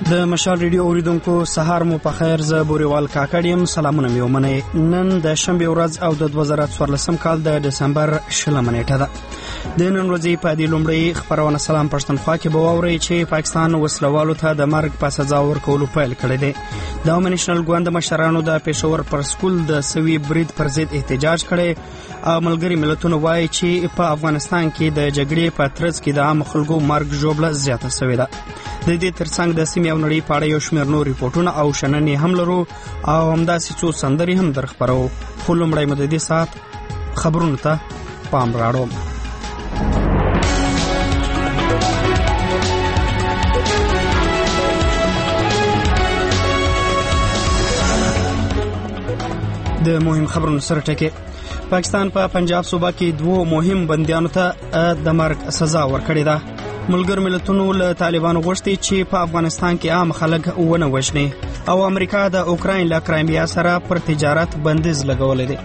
د مشال ریډیو اوریدونکو سهار مو په خیر. زه بوريوال کاکړیم. سلامونه مې ومنئ. نن د شنبه ورځ او د 2014 کال د دسمبر 20 نیټه ده. د نن ورځې په دې لومړی خبرونه سلام پښتونخوا کې به واورئ چې پاکستان وسلوالو ته د مرګ په سزا ورکولو پیل کړی دی. د عوامي نېشنل ګوند مشرانو د پېښور پر سکول د سوي برید پر ضد احتجاج کړی او ملګری ملتونو وایي چې په افغانستان کې د جګړې په ترڅ کې د عام خلکو مرګ ژوبله زیاته شوې ده. د دې ترڅنګ د سیمې او نړۍ په اړه یو شمېر نور ریپورټونه او شننې هم لرو او همداسې څو سندرې هم درخبرو. خو لومړی مو د دې ساعت خبرونو ته پام راړو. د مهم خبرونو سره ټکی. پاکستان په پنجاب صوبه کې 2 مهم بندیانو ته د مرګ سزا ورکړې ده. ملګر ملتونو له طالبانو غوښتي چې په افغانستان کې عام خلک ونه وژني او امریکا د اوکراین له کرایمیا سره پر تجارت بندیز لګولې دی.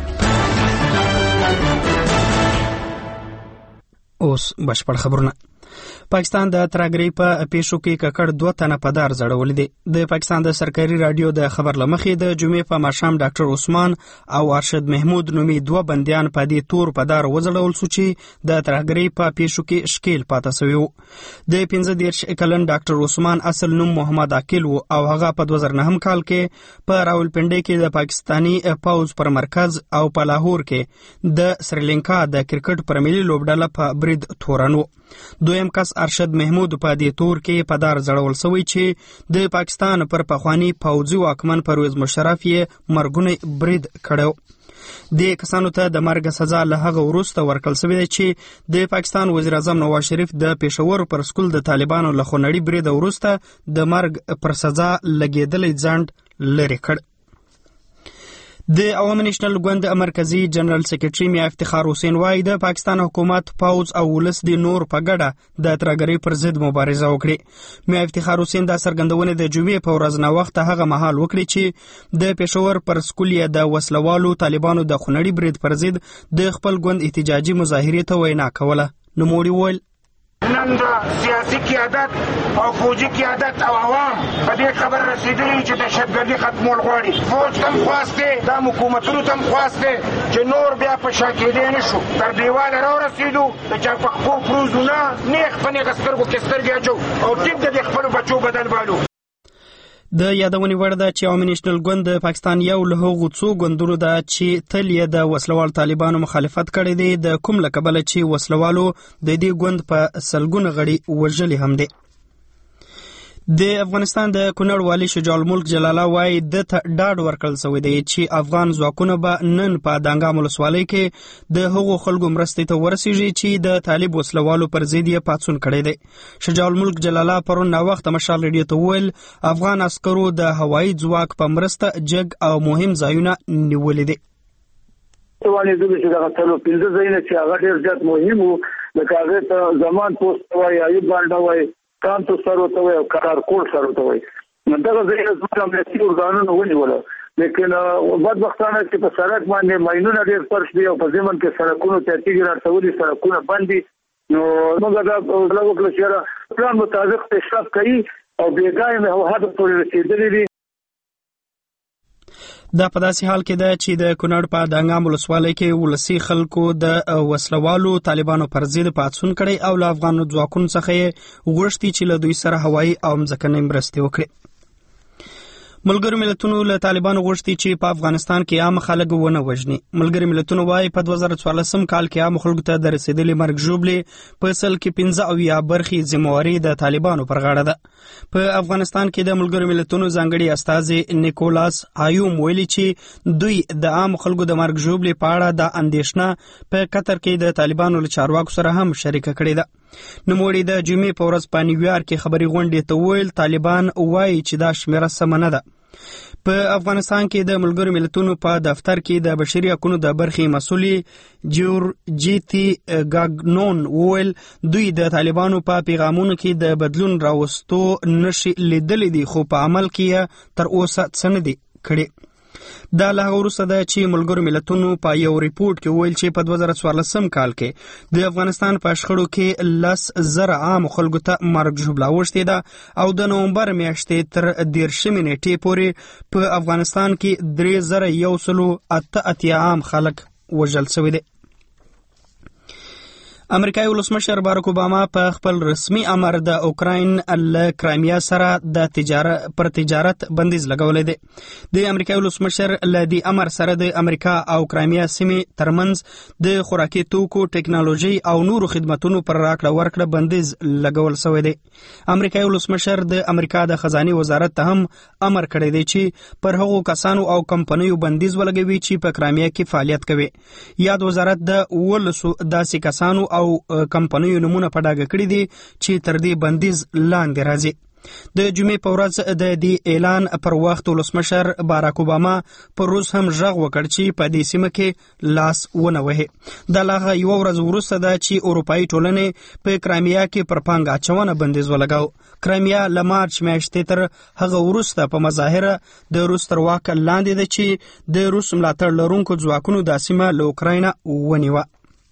اوس بشپړ خبرونه. پاکستان د ترهګرۍ په پیښو کې ککړ 2 تنه په دار ځړولې دي. د پاکستان د سرکاري رادیو د خبر لمخې د جمعې په ماښام ډاکټر عثمان او ارشد محمود نومي 2 بنديان په دې تور په دار وځړول شو چې د ترهګرۍ په پیښو کې شکیل پاتې شوی وو. د 15 کلن ډاکټر عثمان اصل نوم محمد عاقل وو او هغه په 2009 کال کې په راولپنډي کې د پاکستانی پوز پر مرکز او په لاهور کې د سریلانکا د کرکټ پر ملي لوبډله په برید تورن وو. دویم کس ارشد محمود په دې تور کې په دار ځړول شوی چې د پاکستان پر پخوانی پوځي واکمن پرویز مشرف یې مرګونی برید کړو. د کسانو ته د مرګ سزا له هغه وروسته ورکړل شوې ده چې د پاکستان وزیر اعظم نواز شریف د پېښور پر سکول د طالبانو له خونړي برید وروسته د مرګ پر سزا لګېدلې ځنډ لري کړ. د عوامي نېشنل ګوند مرکزی جنرال سیکریټري میا افتخار حسین وایي د پاکستان حکومت پوز او ولس د نور په ګډه د ترهګرۍ پر ضد مبارزه وکړي. میا افتخار حسین دا څرګندونه د جمعې په ورځ نه وخت هغه مهال وکړي چې د پېښور پر سکول یې د وسلوالو طالبانو د خونړي برید پر ضد د خپل ګوند احتجاجي مظاهرې ته وینا کوله. نوموړي وویل نن د سیاسي قیادت او فوجي قیادت او عوام په دې خبر رسیدلی چې دهشتګردي ختمول غواړي. فوج تم خواسته دا حکومتونو تم خواسته چې نور بیا په شا کېدی نه شو. تر دیواله راورسېدو د چا په خپو پروزو نه نیغ په نیغه سترګو کې سترګې اچو او ټیک د خپلو بچو بدل بالو. د یادونې وړ ده چې عوامي نېشنل ګوند د پاکستان یو له هغو څو ګوندونو ده چې تل یې د وسلوال طالبانو مخالفت کړی دی، د کوم له کبله چې وسلوالو د دې ګوند په سلګونه غړي وژلي هم دي. د افغانستان د کونړ والي شجاع الملک جلاله وایي د ته ډاډ ورکړل شوی دی چې افغان ځواکونه به نن په دانګام ولسوالۍ کې د هغو خلکو مرستې ته ورسیږي چې د طالب وسلوالو پر ضد یې پاڅون کړی دی. شجاع الملک جلاله پرون ناوخته مشال ریډیو ته وویل افغان عسکرو د هوایي ځواک په مرسته جګ او مهم ځایونه نیولي دي. وانه د دغه ټولو 15 ځایونه چې هغه ډېر زیات مهم وو، لکه هغه ته زمان پوسټ وایي، ایوب باندې وایي، کانتو سره ته وایي او کارکول سره ته وایي. دغه ځایونه زموږ امنیتي ارګانونو ونیول، لیکن بدبختانه چې په سړک باندې ماینونه ډېر پرش دي او په ځمن کې سړکونو ته تیږې راټولي، سړکونه بند دي. نو موږ دا وکړو چې پلان مطابق پیشرفت کوي او بیګای مې هغه پورې رسیدلې دي. دا په داسې حال کې ده چې د کونړ په دانګام ولسوالۍ کې ولسي خلکو د وسلوالو طالبانو پر ضد پاڅون کړی او له افغان ځواکونو څخه یې غوښتي چې له دوی سره هوایي او ځمکنۍ مرستې وکړي. ملګرو ملتونو له طالبانو غوښتي چې په افغانستان کې عام خلک ونه وژني. ملګري ملتونو وایي په 2014 کال کې عام خلکو ته د رسیدلي مرګ ژوبلې په اصل کې 15 برخې ذمہواري د طالبانو پر غاړه ده. په افغانستان کې د ملګرو ملتونو ځانګړي استازي نیکولاس آیوم ویلي چې دوی د عام خلکو د مرګ ژوبلې په اړه د اندېښنه په قطر کې د طالبانو له چارواکو سره هم شریکه کړې ده. نوموړي د جمعې په ورځ په نیویارک کې خبري غونډې ته وویل طالبان وایي چې دا شمیره سمه نه ده. په افغانستان کې د ملګرو ملتونو په دفتر کې د بشري حقوقو د برخې مسؤلې جورجیتی ګاګنون وویل دوی د طالبانو په پیغامونو کې د بدلون راوستو نشي لیدلې دي، خو په عمل کې تر اوسه څه نه دي کړي. دا له هغه وروسته ده چې ملګرو ملتونو په یو ریپورت کې وویل چې په 2014 کال کې د افغانستان په شخړو کې 10,000 عام خلکو ته مرګ ژوبلا اوښتې ده او د نومبر میاشتې تر 13 نیټې پورې په افغانستان کې 3,188 عام خلک وژل شوي دي. امریکایي ولسمشر باراک اوباما په خپل رسمي امر د اوکراین له کرایمیا سره د تجارت بندیز لګولی دی. د امریکایي ولسمشر له دې امر سره د امریکا او کرایمیا سیمې ترمنځ د خوراکي توکو، ټیکنالوژي او نورو خدماتونو پر راکړه ورکړه بندیز لګول شوی دی. امریکایي ولسمشر د امریکا د خزانه وزارت ته هم امر کړی دی چې پر هغو کسانو او کمپنیو بندیز ولګوي چې په کرایمیا کې فعالیت کوي. یاد وزارت د 19 داسې کسانو او کمپنیو نمونه په ډاګه کړي دي چې تر دې بندیز لاندې راځي. د جمعې په ورځ د دې اعلان پر وخت ولسمشر باراک اوباما پر روس هم غږ وکړ چې په دې سیمه کې لاس ونه وهي. دا له یو ورځ وروسته ده چې اروپایي ټولنې په کرایمیا کې پر پانګه اچونه بندیز ولګاو. کرایمیا له مارچ میاشتې تر هغه وروسته په مظاهره د روس تر واک لاندې ده چې د روس ملاتړ لرونکو ځواکونو دا سیمه له اوکراینه ونیوه.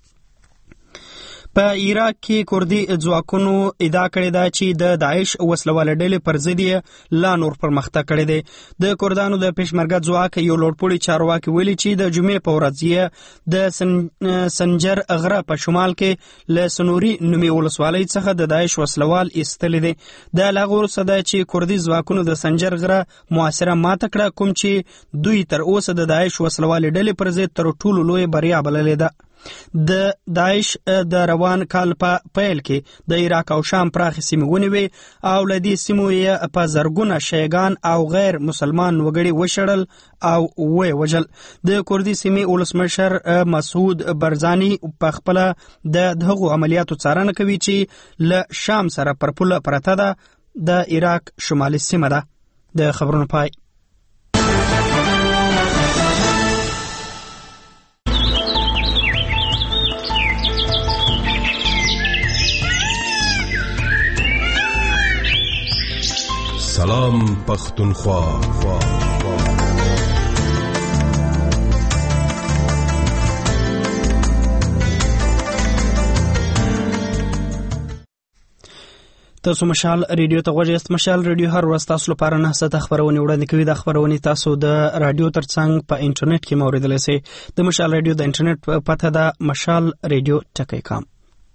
په عراق کې کردي ځواکونو ادعا کړې ده چې د داعش وسلواله ډلې پر ضد یې لا نور پرمختګ کړی دی. د کردانو د پېشمرګه ځواک یو لوړپوړي چارواکي ویلي چې د جمعې په ورځ یې د سنجر غره په شمال کې له سنوري نومي ولسوالۍ څخه د داعش وسلوال ایستلی دی. د له هغه وروسته ده چې کردي ځواکونو د سنجر غره محاصره ماته کړه، کوم چې دوی تر اوسه د داعش وسلوالې ډلې پر ضد تر ټولو لویه بریا بللې ده. د داعش د روان کال په پیل کې د عراق او شام پراخې سیمې ونیوې او له دې سیمو یې په زرګونه شیعګان او غیر مسلمان وګړي وشړل او وژل. د کردي سیمې ولسمشر مسعود برزاني په خپله د هغو عملیاتو څارنه کوي چې له شام سره پر پوله پرته ده. د عراق شمالي سیمه ده. د خبرونو پای. سلام پختونخوا. تاسو مشال ریډیو ته غوږ یاست. مشال ریډیو هر ورځ تاسو لپاره 9 ساعته خبرونه وړاندې کوي. د خبرونه تاسو د رادیو ترڅنګ په انټرنیټ کې موریدلی شئ. د مشال ریډیو د انټرنیټ پته ده mashalradio.com.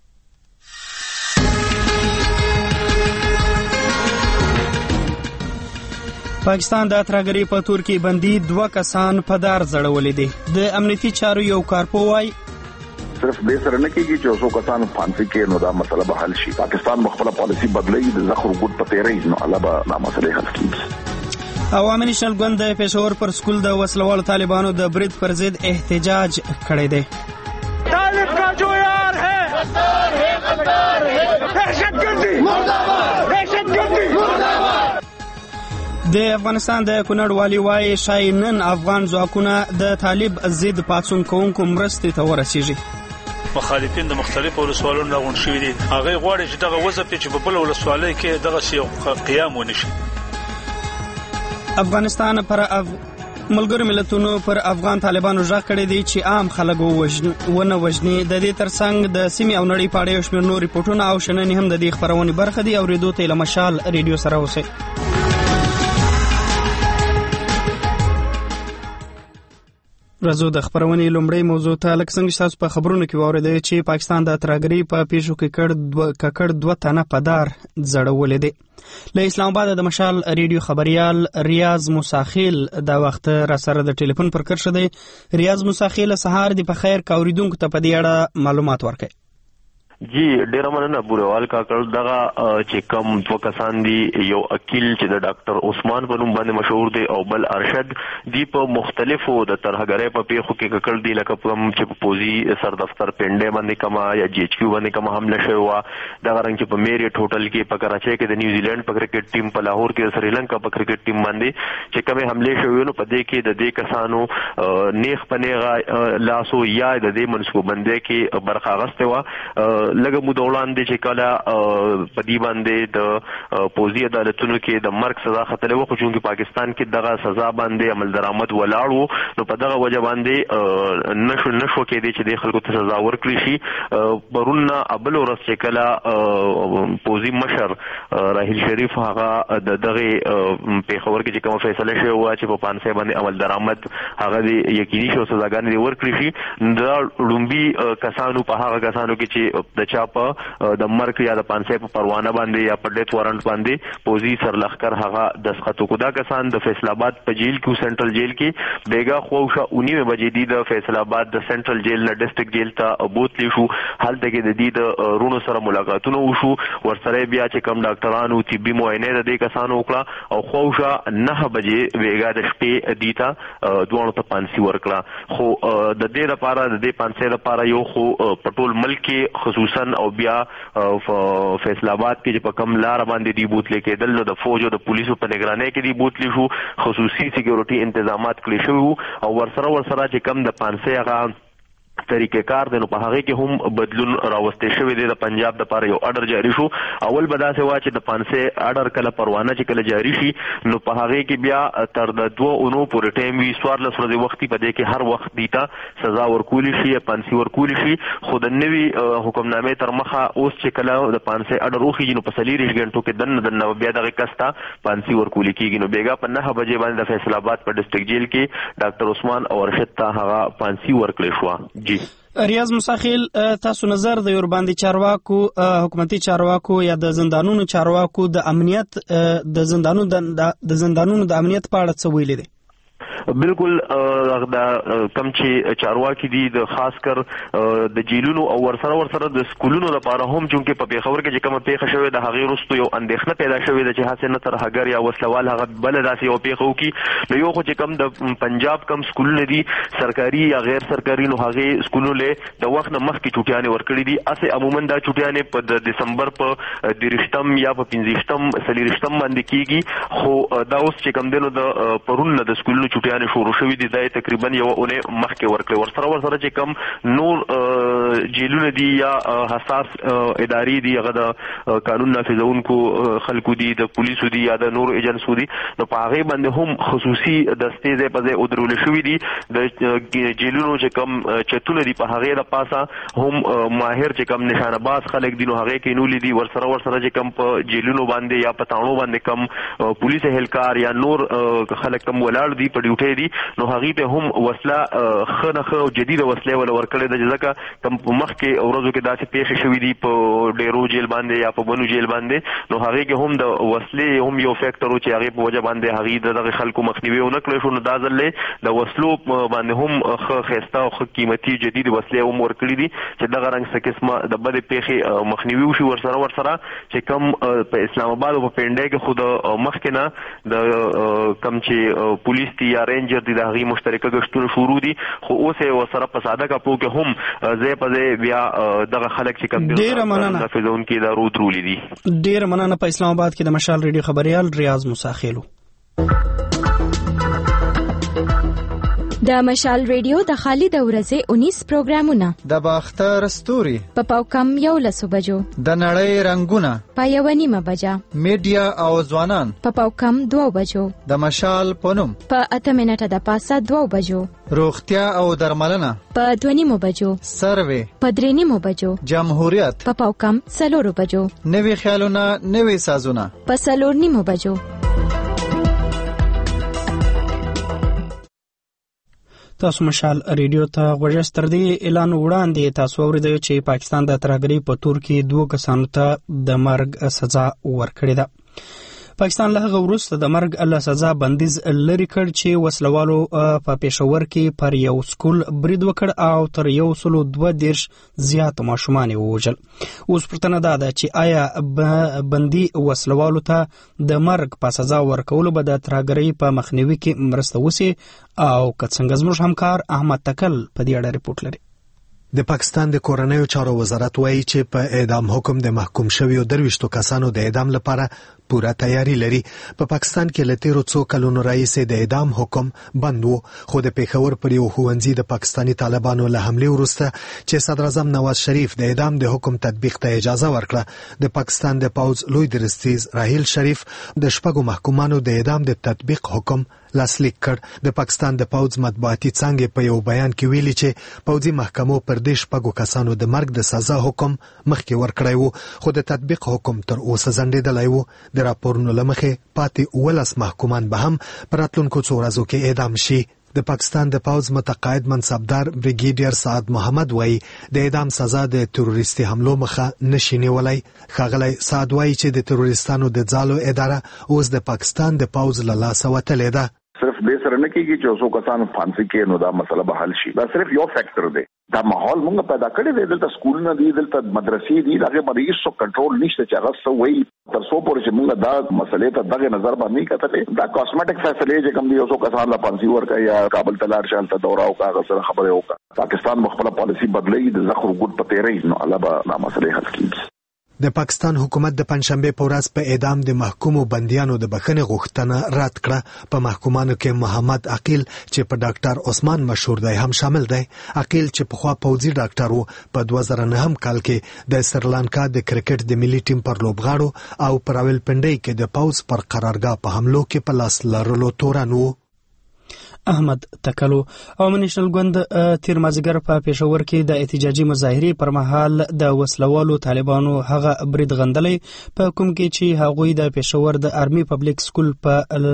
پاکستان د ترهګرۍ په تور کې بندي 2 کسان په دار ځړولې دي. د امنیتي چارو یو کارپو وایي صرف دې سره نه کېږي چې اوسو کسانو فانسي کې نو دا مسله به حل شي. پاکستان خپل پالیسي بدلوي د زخر ګډ په تیرې نو الله به دا مسله حل کړي. عوامي نېشنل ګوند د پېښور پر سکول د وسلوالو طالبانو د برید پر ضد احتجاج کړی دی. طالب کا جو یار ہے غدار ہے غدار ہے دہشتگردی مرداباد دہشتگردی مرداباد. د افغانستان د کونړ والی وایي شاید نن افغان ځواکونه د طالب ضد پاڅون کوونکو مرستې ته ورسیږي. مخالفین د مختلفو ولسوالونو راغونډ شوي دي. هغه غواړي چې دغه وظیفه چې په بل ولسوالۍ کې دغه قیام ونشي. افغانستان پر ملګرو ملتونو پر افغان طالبانو ژغ کړی دی چې عام خلک ونه وژني. د دې ترڅنګ د سیمې او نړۍ په اړه یو شمېر نور ریپورټونه او شننې هم د دې خپرونې برخه دي. اورېدو ته له مشال ریډیو سره اوسئ. راځو د خبرونې لومړی موضوع ته. لکه څنګه چې تاسو په خبرونو کې واورېدئ چې پاکستان د ترهګرۍ په پیښو کې ککړ 2 تنه په دار ځړولې دي. له اسلام آباد د مشال ریډیو خبريال ریاض موساخیل دا وخت را سره د ټلیفون پر کرښه دی. ریاض موساخیل سهار دی په خیر کا اوریدونکو ته په دې اړه معلومات ورکړئ. جی ډیره مننه بوروال کاکړ. دغه چې کوم 2 کسان دي، یو اکیل چې د ډاکټر عثمان په نوم باندې مشهور دی او بل ارشد دی، په مختلفو د ترهګرۍ په پیښو کې ککړ دي. لکه کوم چې په پوزي سر دفتر پنډه باندې کما یا جی ایچ کیو باندې کما حمله شوی و. دغه رنګ چې په میریټ هوټل کې په کراچۍ کې د نیوزیلند په کرکټ ټیم، په لاهور کې د سریلانکا په کرکټ ټیم باندې چې کومه حمله شوی نو په دې کې د دې کسانو نیغ پنیغه لاسو یا د دې منسوبندۍ کې برخه غسته و. لږه موده وړاندې چې کله په دې باندې د پوځي عدالتونو کې د مرګ سزا ختلې وه، خو چونکې پاکستان کې دغه سزا باندې عمل درآمد ولاړ و، نو په دغه وجه باندې نشو کېدی چې د خلکو ته سزا ورکړي شي. پرون بل ورځ چې کله پوځي مشر راحیل شریف هغه د دغه پیښور کې چې کومه فیصله شوې وه چې په پانسۍ باندې عمل درآمد هغه د یقیني شو سزاګانې دې ورکړي شي، دا لومبي کسانو په هغه کسانو کې چې د چا په د مرګ یا د پانسۍ په پروانه باندې یا په ډیث وارنټ باندې پوځي سرلښکر هغه دستخط وکړو. دا کسان د فیصل آباد په جیل کې سنټرل جیل کې بیګا خوښه 19 بجې دی د فیصل آباد د سنټرل جیل نه ډیسټریکټ جیل ته بوتلی شو. هلته کې د دې د رونو سره ملاقاتونه وشو، ورسره بیا چې کوم ډاکټرانو طبي معاینه د دې کسانو وکړه او خوښه 9 بجې بیګا د شپې دیتا دوه ته پانسي ورکړه. خو د دې لپاره د دې پانسۍ لپاره یو خو په ټول ملک کې خصوصا او بیا فیصل آباد کې چې په کم لار باندې دی بوتلی کېدل نو د فوج او د پولیسو په نگرانۍ کې دی بوتلی شو، خصوصي سکیورټي انتظامات کړی شوي او ورسره چې کم د پانسۍ هغه طریقې کار دی نو په هغې کې هم بدلون راوستی شوی دی. د پنجاب دپاره یو اډر جاري شو. اول به داسې وه چې د پانسۍ اډر کله پروانه چې کله جاري شي نو په هغې کې بیا تر د 2 اونو پورې ټایم وي، 14 ورځې وختي په دې کې هر وخت دی ته سزا ورکولی شي یا پانسي ورکولی شي. خو د نوي حکمنامې تر مخه اوس چې کله د پانسۍ اډر وخیږي نو په 40 غنټو کې دننه بیا دغه کس ته پانسي ورکولی کېږي. نو بیګا په 9 بجې باندې د فیصل آباد په ډسټریکټ جیل کې ډاکټر عثمان او ارشد ته هغه پانسي ورکړې شوه. جی ریاض مساخیل، تاسو نظر د ورباندې چارواکو حکومتي چارواکو یا د زندانونو چارواکو د امنیت د زندانونو د امنیت په اړه څه ویلي دي؟ بالکل دا کم چې چارواکي دي د خاص کر د جیلونو او ورسره د سکولونو لپاره هم چونکې په پیښور کې چې کومه پیښه شوې د هغې وروسته یو اندېښنه پیدا شوې ده چې هسې نه ترهګر یا وسلوال هغه بله داسې یو پیښه وکړي. نو یو خو چې کوم د پنجاب کم سکولونه دي سرکاري یا غیر سرکاري نو هغې سکولونو له د وخت نه مخکې چوټیانې ورکړي دي. هسې عموما دا چوټیانې په د دسمبر په 30 یا په 15 باندې کېږي. خو دا اوس چې کوم دی نو د پرون نه د سکولونو چوټیانې شروع شوي دي، دا تقریبا یو اونۍ مخکې ورکړي. ورسره چې کوم نور جیلونه دي یا حساس ادارې دي هغه د قانون نافذونکو خلکو دي، د پولیسو دي یا د نور ایجنسو دي، نو په هغې باندې هم خصوصي دستې ځای په ځای ودرول شوي دي. د جیلونو چې کوم چتونه دي په هغې د پاسه هم ماهر چې کوم نشانهباز خلک دي نو هغې کینولي دي. ورسره چې کوم په جیلونو باندې یا په تاڼو باندې کم پولیس اهلکار یا نور خلک کم ولاړ دي په ډیوټۍ دي نو هغې ته هم وسله ښه نه ښه او جدیده وسلې وله ورکړې ده، ځکه کوم په مخکې ورځو کې داسې پیښې شوي دي په ډیرو جیل باندې یا په بنو جیل باندې نو هغې کې هم د وسلې هم یو فیکټر و چې هغې په وجه باندې هغې د دغه خلکو مخنیوي ونه کړی شو. نو دا ځل د وسلو باندې هم ښه ښایسته او ښه قیمتي جدید وسلې هم ورکړي دي چې دغه رنګ څه قسمه د بدې پیښې مخنیوي وشي. ورسره چې کوم په اسلام آباد او په پنډۍ کې خو د مخکې نه د کوم چې پولیس دي یا رینجر دي د هغې مشترکه ګشتونه شروع دي، خو اوس یې ورسره په ساده کپو کې هم ځای په ځای بیا دغه خلک چې کوم دي نافذونکي ادارو درولی دي. ډېره مننه. په اسلام آباد کې د مشال ریډیو خبریال ریاض مساخیلو. د مشال ریډیو د خالد ورځې 19 پروګرامونه د باختر ستوري په پاوکم 11 بجو، د نړۍ رنگونه په 1:30 بجه، میډیا او ځوانان په پاوکم 2 بجو، د مشال پونم په 8 منټه د پاسه 2 بجو، روغتیا او درملنه په 2:30 بجو، سروې په 3:30 بجو، جمهوریت په پاوکم 4 بجو، نوي خیالونه نوي سازونه په 4:30 بجو. تاسو مشال ریډیو ته غوږ ستر دی. اعلان وړاندې تاسو اوریدئ چې پاکستان د ترهګرۍ په تور کې 2 کسانو ته د مرګ سزا ورکړې ده. پاکستان له هغه وروسته د مرګ له سزا بندیز لري کړ چې وسلوالو په پېښور کې پر یو سکول برید وکړ او تر 122 زیات ماشومان ووژل. اوس پوښتنه دا ده چې آیا بندي وسلوالو ته د مرګ په سزا ورکولو به د ترهګرۍ په مخنیوي کې مرسته وسي او که څنګه؟ زموږ همکار احمد تکل په دې اړه ریپورت لري. د پاکستان د کورنیو چارو وزارت وایي چې په اعدام حکم د محکوم شویو 23 کسانو د اعدام لپاره پوره تیاری لري. په پاکستان کې له تیرو څو کلونو راهیسې د اعدام حکم بند و، خو د پیښور پر یو ښوونځي د پاکستاني طالبانو له حملې وروسته چې صدر اعظم نواز شریف د اعدام د حکم تطبیق ته اجازه ورکړه، د پاکستان د پوځ لوی درستیز راهیل شریف د شپږو محکومانو د اعدام د تطبیق حکم لاسلیک کړ. د پاکستان د پوځ مطبوعاتي څانګې په یو بیان کې ویلي چې پوځي محکمو پر دې شپږو کسانو د مرګ د سزا حکم مخکې ورکړی و، خو د تطبیق حکم تر اوسه ځنډېدلی و. د راپورونو له مخې پاتې 19 محکومان به هم په راتلونکو څو ورځو کې اعدام شي. د پاکستان د پوځ متقاعد منصبدار بریګیډیر سعد محمد وایي د اعدام سزا د تروریستي حملو مخه نشي نیولای. ښاغلی سعد وایي چې د تروریستانو د ځالو اداره اوس د پاکستان د پوځ له لاسه وتلې ده. صرف دې سره نه کېږي چې اوسو کسان فانسي کې نو دا مسله به حل شي. دا صرف یو فیکٹر دی. دا ماحول موږ پیدا کړی دی، دلته سکولونه دي، دلته مدرسې دي، هغه باندې هیڅ کنټرول نشته چې هغه څه وایي. تر څو پورې چې موږ دا مسلې ته دغه نظر باندې کتلې، دا کاسمیټک فیصلې چې کوم دي اوسو کسان لا فانسي ورکا یا کابل تلار شال ته دورا او کاغذ سره خبره وکړه. پاکستان مخبل پالیسی بدلې د زخر ګډ پته ری نو الله به دا مسلې حل کړي. د پاکستان حکومت د پنځشنبه په ورځ په اعدام د محکومو بندیانو د بخښنې غوښتنه رد کړه. په محکومانو کې محمد عقیل چې په ډاکټر عثمان مشهور دی هم شامل دی. عقیل چې پخوا پوځي ډاکټر و، په 2009 کال کې د سریلانکا د کرکټ د ملي ټیم پر لوبغاړو او پر راولپنډۍ کې د پوځ پر قرارګاه په حملو کې په لاس لرلو تورن و. احمد تکلو عوامي نېشنل ګوند تیر مازدیګر په پېښور کې د احتجاجي مظاهرې پر مهال د وسلوالو طالبانو هغه برید غندلی په کوم کې چې هغوی د پېښور د آرمي پبلک سکول په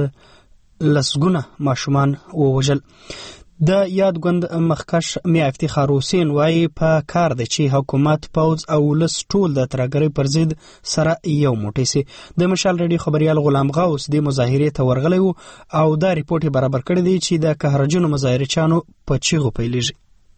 لسګونه ماشومان ووژل. د یاد ګوند مخکش میا افتخار حسین وایي په کار دی چې حکومت، پوځ او ولس ټول د ترهګرۍ پر ضد سره یو موټی سي. د مشال ریډیو خبريال غلام غوث د مظاهرې ته ورغلی و او دا ریپورت برابر کړی دی چې د قهرجنو مظاهرچانو په چیغو پیلېږي.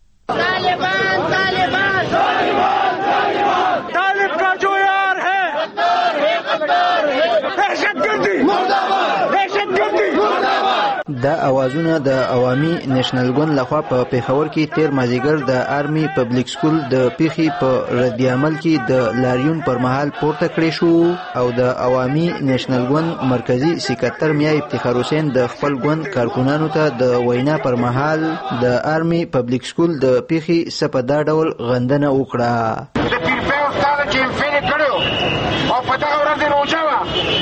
طالبان طالبان طالبان طالبان طالب کا جو یار ہے غدار ہے غدار ہے دہشتگردی مرداباد دہشتگردی مرداباد. دا اوازونه د عوامي نېشنل ګوند لخوا په پېښور کې تیر مازدیګر د آرمي پبلک سکول د پیښې په رد عمل کې د لاریون پر مهال پورته کړی شو او د عوامي نېشنل ګوند مرکزی سکرټر میا افتخار حسین د خپل ګوند کارکونانو ته د وینا پر مهال د آرمي پبلک سکول د پیښې سپدا ډول غندنه وکړه. د پیرپه استاد چې فین کړو او په دا ورځ روجا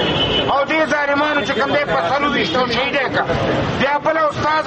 او دې ظالمانو چې کوم دې په سلو وشتو شهید کا بیا بل استاد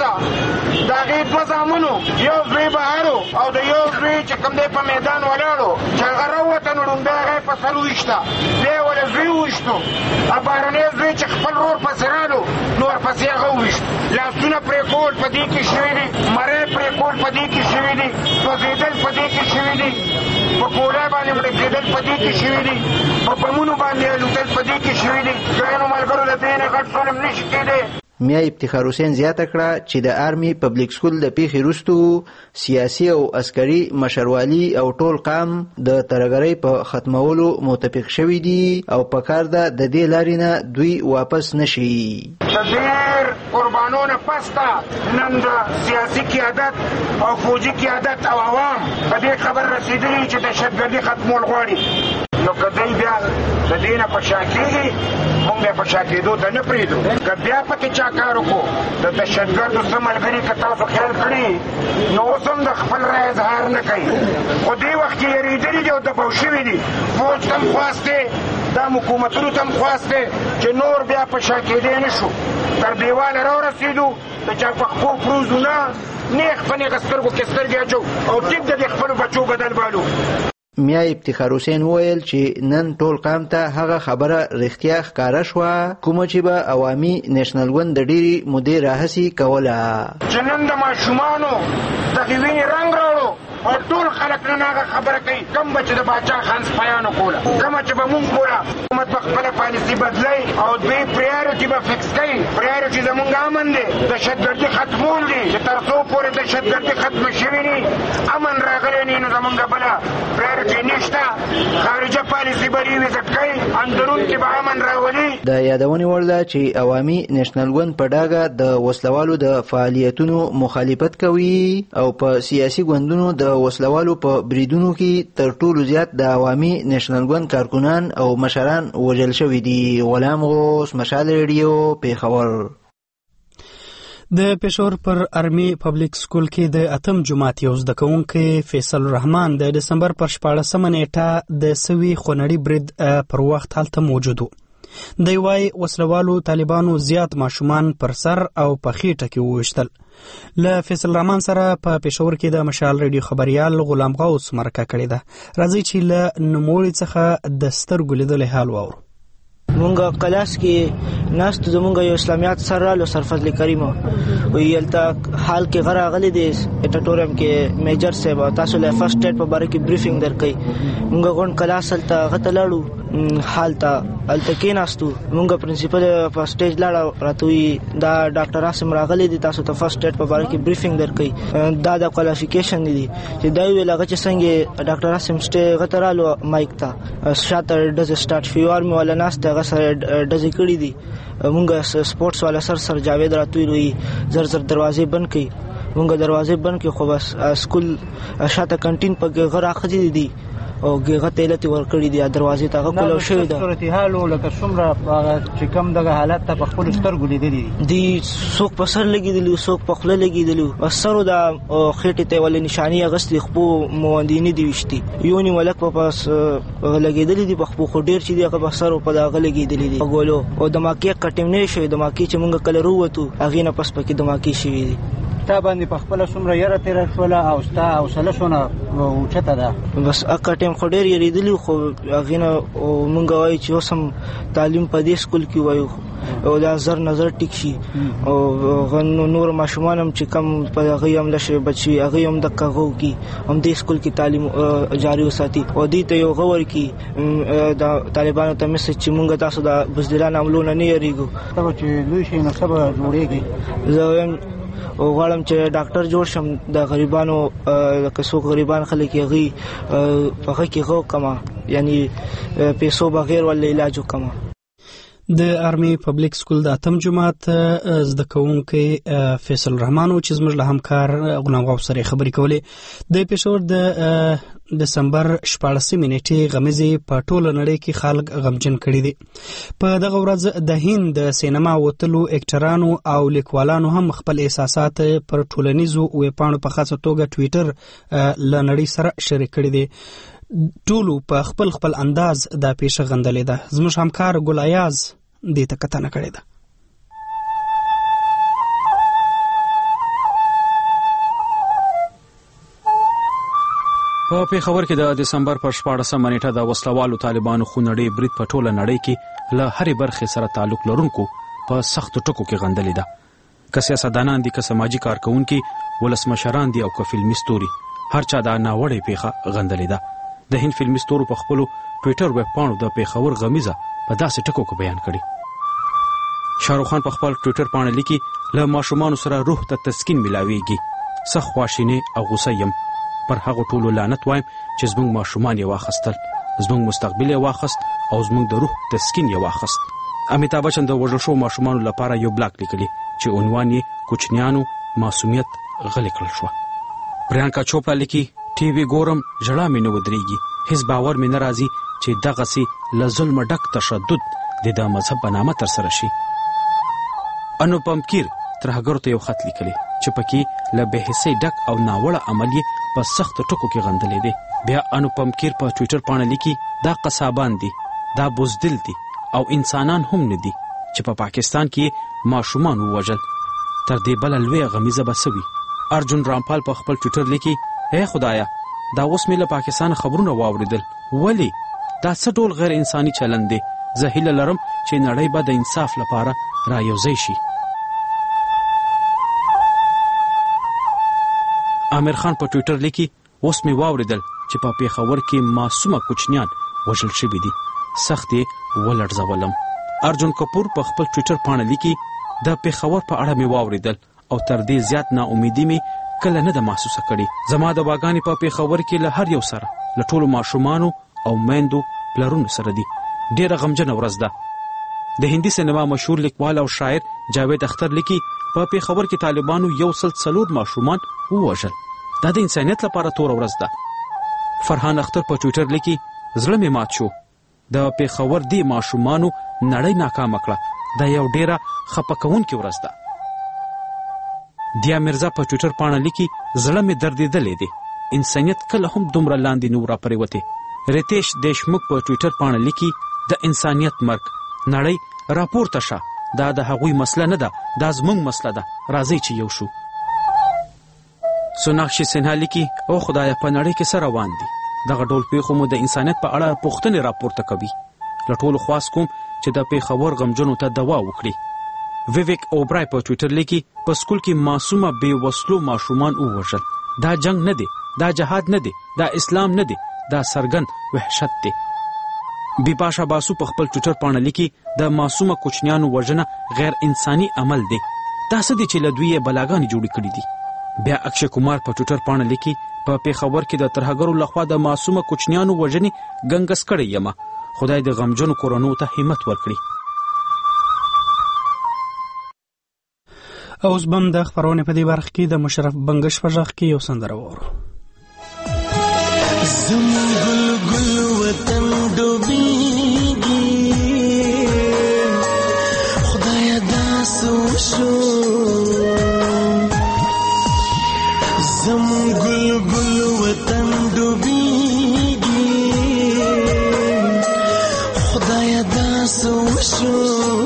دا غي په زامنو یو زوی بهارو او د یو زوی چې کوم دې په میدان ولاړو چې هغه وروته نو دا غي په سلو وشتا دی ول زوی وشتو ابارنې زوی چې خپل رور پسرالو نور پسې هغه وشت لاسونه پرې کول په دې کې شوی دي مړې پرې کول په دې کې شوی دي وزیدل په دې کې شوی دي په کوله باندې پرې کېدل په دې کې شوی دي په پمونو باندې لوټل په دې کې شوی دي ګرانو ملګرو له دې نه غټ فلم نشي کېدی. میا افتخار حسین زیاته کړه چې د آرمي پبلک سکول د پیښې وروسته سیاسي او عسکري مشروالي او ټول قام د ترهګرۍ په ختمولو متفق شوي دي او په کار ده د دې لارې نه دوی واپس نشي. د ډېر قربانونو پسته نن د سیاسي قیادت او فوجي قیادت او عوام په دې خبر رسېدلي چې دهشتګردي ختمول غواړي. نو که دوی بیا د دې نه په شا کېږي موږ بیا په شا کېدو ته نه پرېږدو. که بیا پکې چا کار وکړو د دهشتګردو څه ملګري که تاسو خیال کړي نو اوس هم د خپل رای اظهار نه کوي. خو دې وخت کې یېرېدلي دي او دباو شوي دي. فوج ته هم خواستې دا حکومتونو ته هم خواستې چې نور بیا په شا کېدی نه شو. تر دیواله راورسېدو د چا په خپو پروزو نه نیغ په نیغه سترګو کې سترګې اچو او ټیک د دې خپلو بچو بدل بالو. میا افتخار حسین ویل چې نن ټول قام ته هغه خبره رښتیا ښکاره شوه کومه چې به عوامي نېشنل ګوند د ډېرې مودې راهیسې کوله. چې نن د ماشومانو دغې وینې رنګ راوړو او ټول خلک نن هغه خبره کوي کوم به چې د باچا خان سپیانو کوله کومه چې به مونږ کوله. حکومت به خپله پالیسي بدلی او دوی پریارټي به فکس کوي. پریارټي زمونږ امن دی، دهشتګردي ختمول دي چې تر څو پورې دهشتګردي ختمه شوي نه امن راغلی نه نو زمونږ بله پریارټي نشته. خارجه پالیسي به ریویزټ کوي، اندرون کې به امن راولي. د یادونې وړ ده چې عوامي نېشنل ګوند په ډاګه د وسلوالو د فعالیتونو مخالفت کوي او په سیاسي ګوندونو د د وسلوالو په بریدونو کې تر ټولو زیات د عوامي نېشنل ګوند کارکونان او مشران وژل شوي دي. غلام غوث، مشال ریډیو، پیښور. د پېښور پر ارمي پبلک سکول کې د اتم جماعت یو زده کوونکی فیصل الرحمن د دسمبر پر 14 نیټه د سوي خونړي برید پر وخت هلته موجود و. دی وايي وسلوالو طالبانو زیات ماشومان پر سر او په خېټه کې وویشتل. له فیصل الرحمن سره په پېښور کې د مشال ریډیو خبریال غلام غوث مرکه کړې ده. راځئ چې له نوموړي څخه د سترګو لیدلی حال واورو. مونږ کلاس کې ناست زمونږ یو اسلامیات سر رالو سرفضل کریم ویلته حال کې غره غلي دي اټاټوریم کې میجر صاحب تاسو له فرست ایډ په باره کې بریفینګ درکې. مونږ غون کلاس هلته غته لاړو حالته هلته کې ناستو. مونږ پرنسپل په سټیج لاړه راته وی دا ډاکټر عاصم راغلی دي تاسو ته فرست ایډ په باره کې بریفینګ درکې. دا د کوالیفیکیشن دي چې دا ویل هغه چې څنګه ډاکټر عاصم سټیج غته رالو مایک ته شاته ډز سٹارټ فیوار می ولا ناست سره ډزې کړې دي. مونږ سپورټس والا سر جاوید راتوی روي زر دروازې بند کړي. مونږ دروازې بند کړي خو بس سکول شاته کانټین په غره اخځي دي او هغه تیلته ورکړي دي دروازې ته هغه کولو شوی ده. صورتحال لکه څومره چې کوم دغه حالت ته په خپل سترګو لیدلي دي څوک په سر لګېدلي څوک په خوله لګېدلي بس سرو د خېټې ته ولې نشاني اغستې خپو موندینې دي وشتي یونی ولک په پاس لګېدلي دي په خپو خو ډېر چې دي هغه په سرو په دغه لګېدلي دي غولو او د ماکې کټیم نه شوی د ماکې چې مونږ کله وروتو هغې نه پس پکې د ماکې شوي دي. تا باندې په خپله څومره یره تېره شوله او ستا حوصله څونه اوچته ده؟ بس هغه ټایم خو ډېر یېرېدلي خو هغې نه مونږ وایو چې اوس هم تعلیم په دې سکول کې وایو او دا زر نظر ټیک شي او نور ماشومان هم چې کم په هغې هم لشه بچي هغې هم دقه غو کړي هم دې سکول کې تعلیم جاري وساتي او دې ته یو غور کړي د طالبانو ته مسج چې مونږ تاسو د بزدلان حملو نه یېرېږو. ته به چې لوی شي نو څه به جوړېږي؟ زه وایم غواړم چې ډاکټر جوړ شم د غریبانو که څوک غریبان خلک هغې په هغه کې غو کما یعنی پیسو بغیر ول علاج وکما. د آرمي پبلک سکول د اتم جماعت زده کوونکی فیصل الرحمن چې زموږ له همکار غلام غوث سره خبرې کولې د پېښور د دسمبر 14 نیټې غمیزې په ټوله نړۍ کې خلک غمجن کړي دي. په دغه ورځ د هند د سینما وتلو اکټرانو او لیکوالانو هم خپل احساسات پر ټولنیزو ویبپاڼو په خاصه توګه ټویټر له نړۍ سره شریک کړي دي. ټولو په خپل انداز دا پیښه غندلې ده. زموږ همکار ګل ایاز دې ته کتنه کړې ده. په پېښور کې د دسمبر پر 14 نیټه د وسلوالو طالبانو خونړي برید په ټوله نړۍ کې له هرې برخې سره تعلق لرونکو په سختو ټکو کې غندلې ده. که سیاستدانان دي، که سماجي کارکونکي، ولسمشران دي او که فلمي ستوري، هر چا دا ناوړې پیښه غندلې ده. د هند فلمي ستورو په خپلو ټویټر ویب پاڼو د پېښور غمیزه په داسې ټکو کې بیان کړي. شاهرخ خان په خپل ټویټر باندې لیکي له ماشومان سره روح ته تسکین ملاويږي، سخت خواشینه او غوسه يم. پر هغه ټولو لعنت وایم چې زموږ ماشومان یې واخستل، زموږ مستقبل یې واخست او زموږ د روح تسکین یې واخست. امیتابھ بچن د وژل شوو ماشومانو لپاره یو بلاک لیکلی چې عنوان یې کوچنیانو معصومیت غلی کړل شو. پریانکا چوپړا لیکي ټي وي ګورم ژړا مې نه ودرېږي، هیڅ باور مې نه راځي چې دغسې له ظلمه ډک تشدد د مذهب په نامه ترسره شي. انوپم کیر ترهګرو ته یو خط لیکلی چې پکې له بېحسۍ ډک او ناوړه عمل یې په سختو ټکو کې غندلې دی. بیا انوپم کیر په ټویټر باندې لیکي دا قصابان دي، دا بزدل دي او انسانان هم نه دي چې په پاکستان کې ماشومان ووژل. تر دې بله لویه غمیزه به څه وي؟ ارجن رامپال په خپل ټویټر لیکي اے خدایا دا اوس مې له پاکستان خبرونه واوریدل، ولې دا څه ډول غیر انساني چلند دی؟ زه هیله لرم چې نړۍ به د انصاف لپاره را یوځای شي. عامر خان په ټویټر لیکي اوس مې واوریدل چې په پېښور کې معصومه کوچنیان وژل شوي دي، سخت یې ولړزولم. ارجن کپور په خپل ټویټر باندې لیکي د پېښور په اړه مې واوریدل او تر دې زیات ناامیدي مې کله نه ده محسوسه کړې. زما د واګانې په پېښور کې له هر یو سره له ټولو ماشومانو او میندو پلرونو سره دي. ډېره غمجنه ورځ ده. د هندي سینما مشهور لیکوال او شاعر جاوید اختر لیکي په پېښور کې طالبانو 104 ماشومان ووژل. دا د انسانیت لپاره تور ورځ ده. فرحان اختر په ټویټر لیکي زړه مې مات شو. د پیښور دی ماشومانو نړۍ ناکامه کړه. دا یو ډیره خفه کوونکې ورځ ده. دیا مرزا په ټویټر پاڼه لیکي زړه مې دردېدلی دی. انسانیت کله هم دومره لاندې نه راپرېوتی. ریتیش دیشموک په ټویټر پاڼه لیکي د انسانیت مرګ نړۍ راپورته شه. دا د هغوی مسله نه ده، دا زموږ مسله ده. راځئ چې یو شو. سوناکشي سنها لیکي او خدایه په نړۍ کې څه روان دي. دغه ډول پیښو مو د انسانیت په اړه پوښتنې راپورته کوي. له ټولو خواست کوم چې د پیښور غمجنو ته دوا وکړي. ویویک اوبرای په ټویټر لیکي په سکول کې معصومه بې وسلو ماشومان ووژل. دا جنگ نه دی، دا جهاد نه دی، دا اسلام نه دی، دا سرګن وحشت دی. بیپاشا باسو په خپل ټویټر پاڼه لیکي د معصومه کوچنیانو وژنه غیر انساني عمل دی. دا څه دي چې له دوی یې بلاګانې جوړې کړي دي. بیا اکشے کمار په ټویټر پاڼه لیکي په پیښور کې د ترهګرو لخوا د معصومه کوچنیانو وژنې ګنګس کړی یم. خدای د غمجنو کورنو ته همت ورکړي. اوس بم د خبرونه په دې برخه کې د مشرف بنگش په ځخ کې یو سندره وورو. زمون گل گل وطن ډوبېږي خدای داس وشو. زمون گل گل وطن ډوبېږي خدای داس وشو.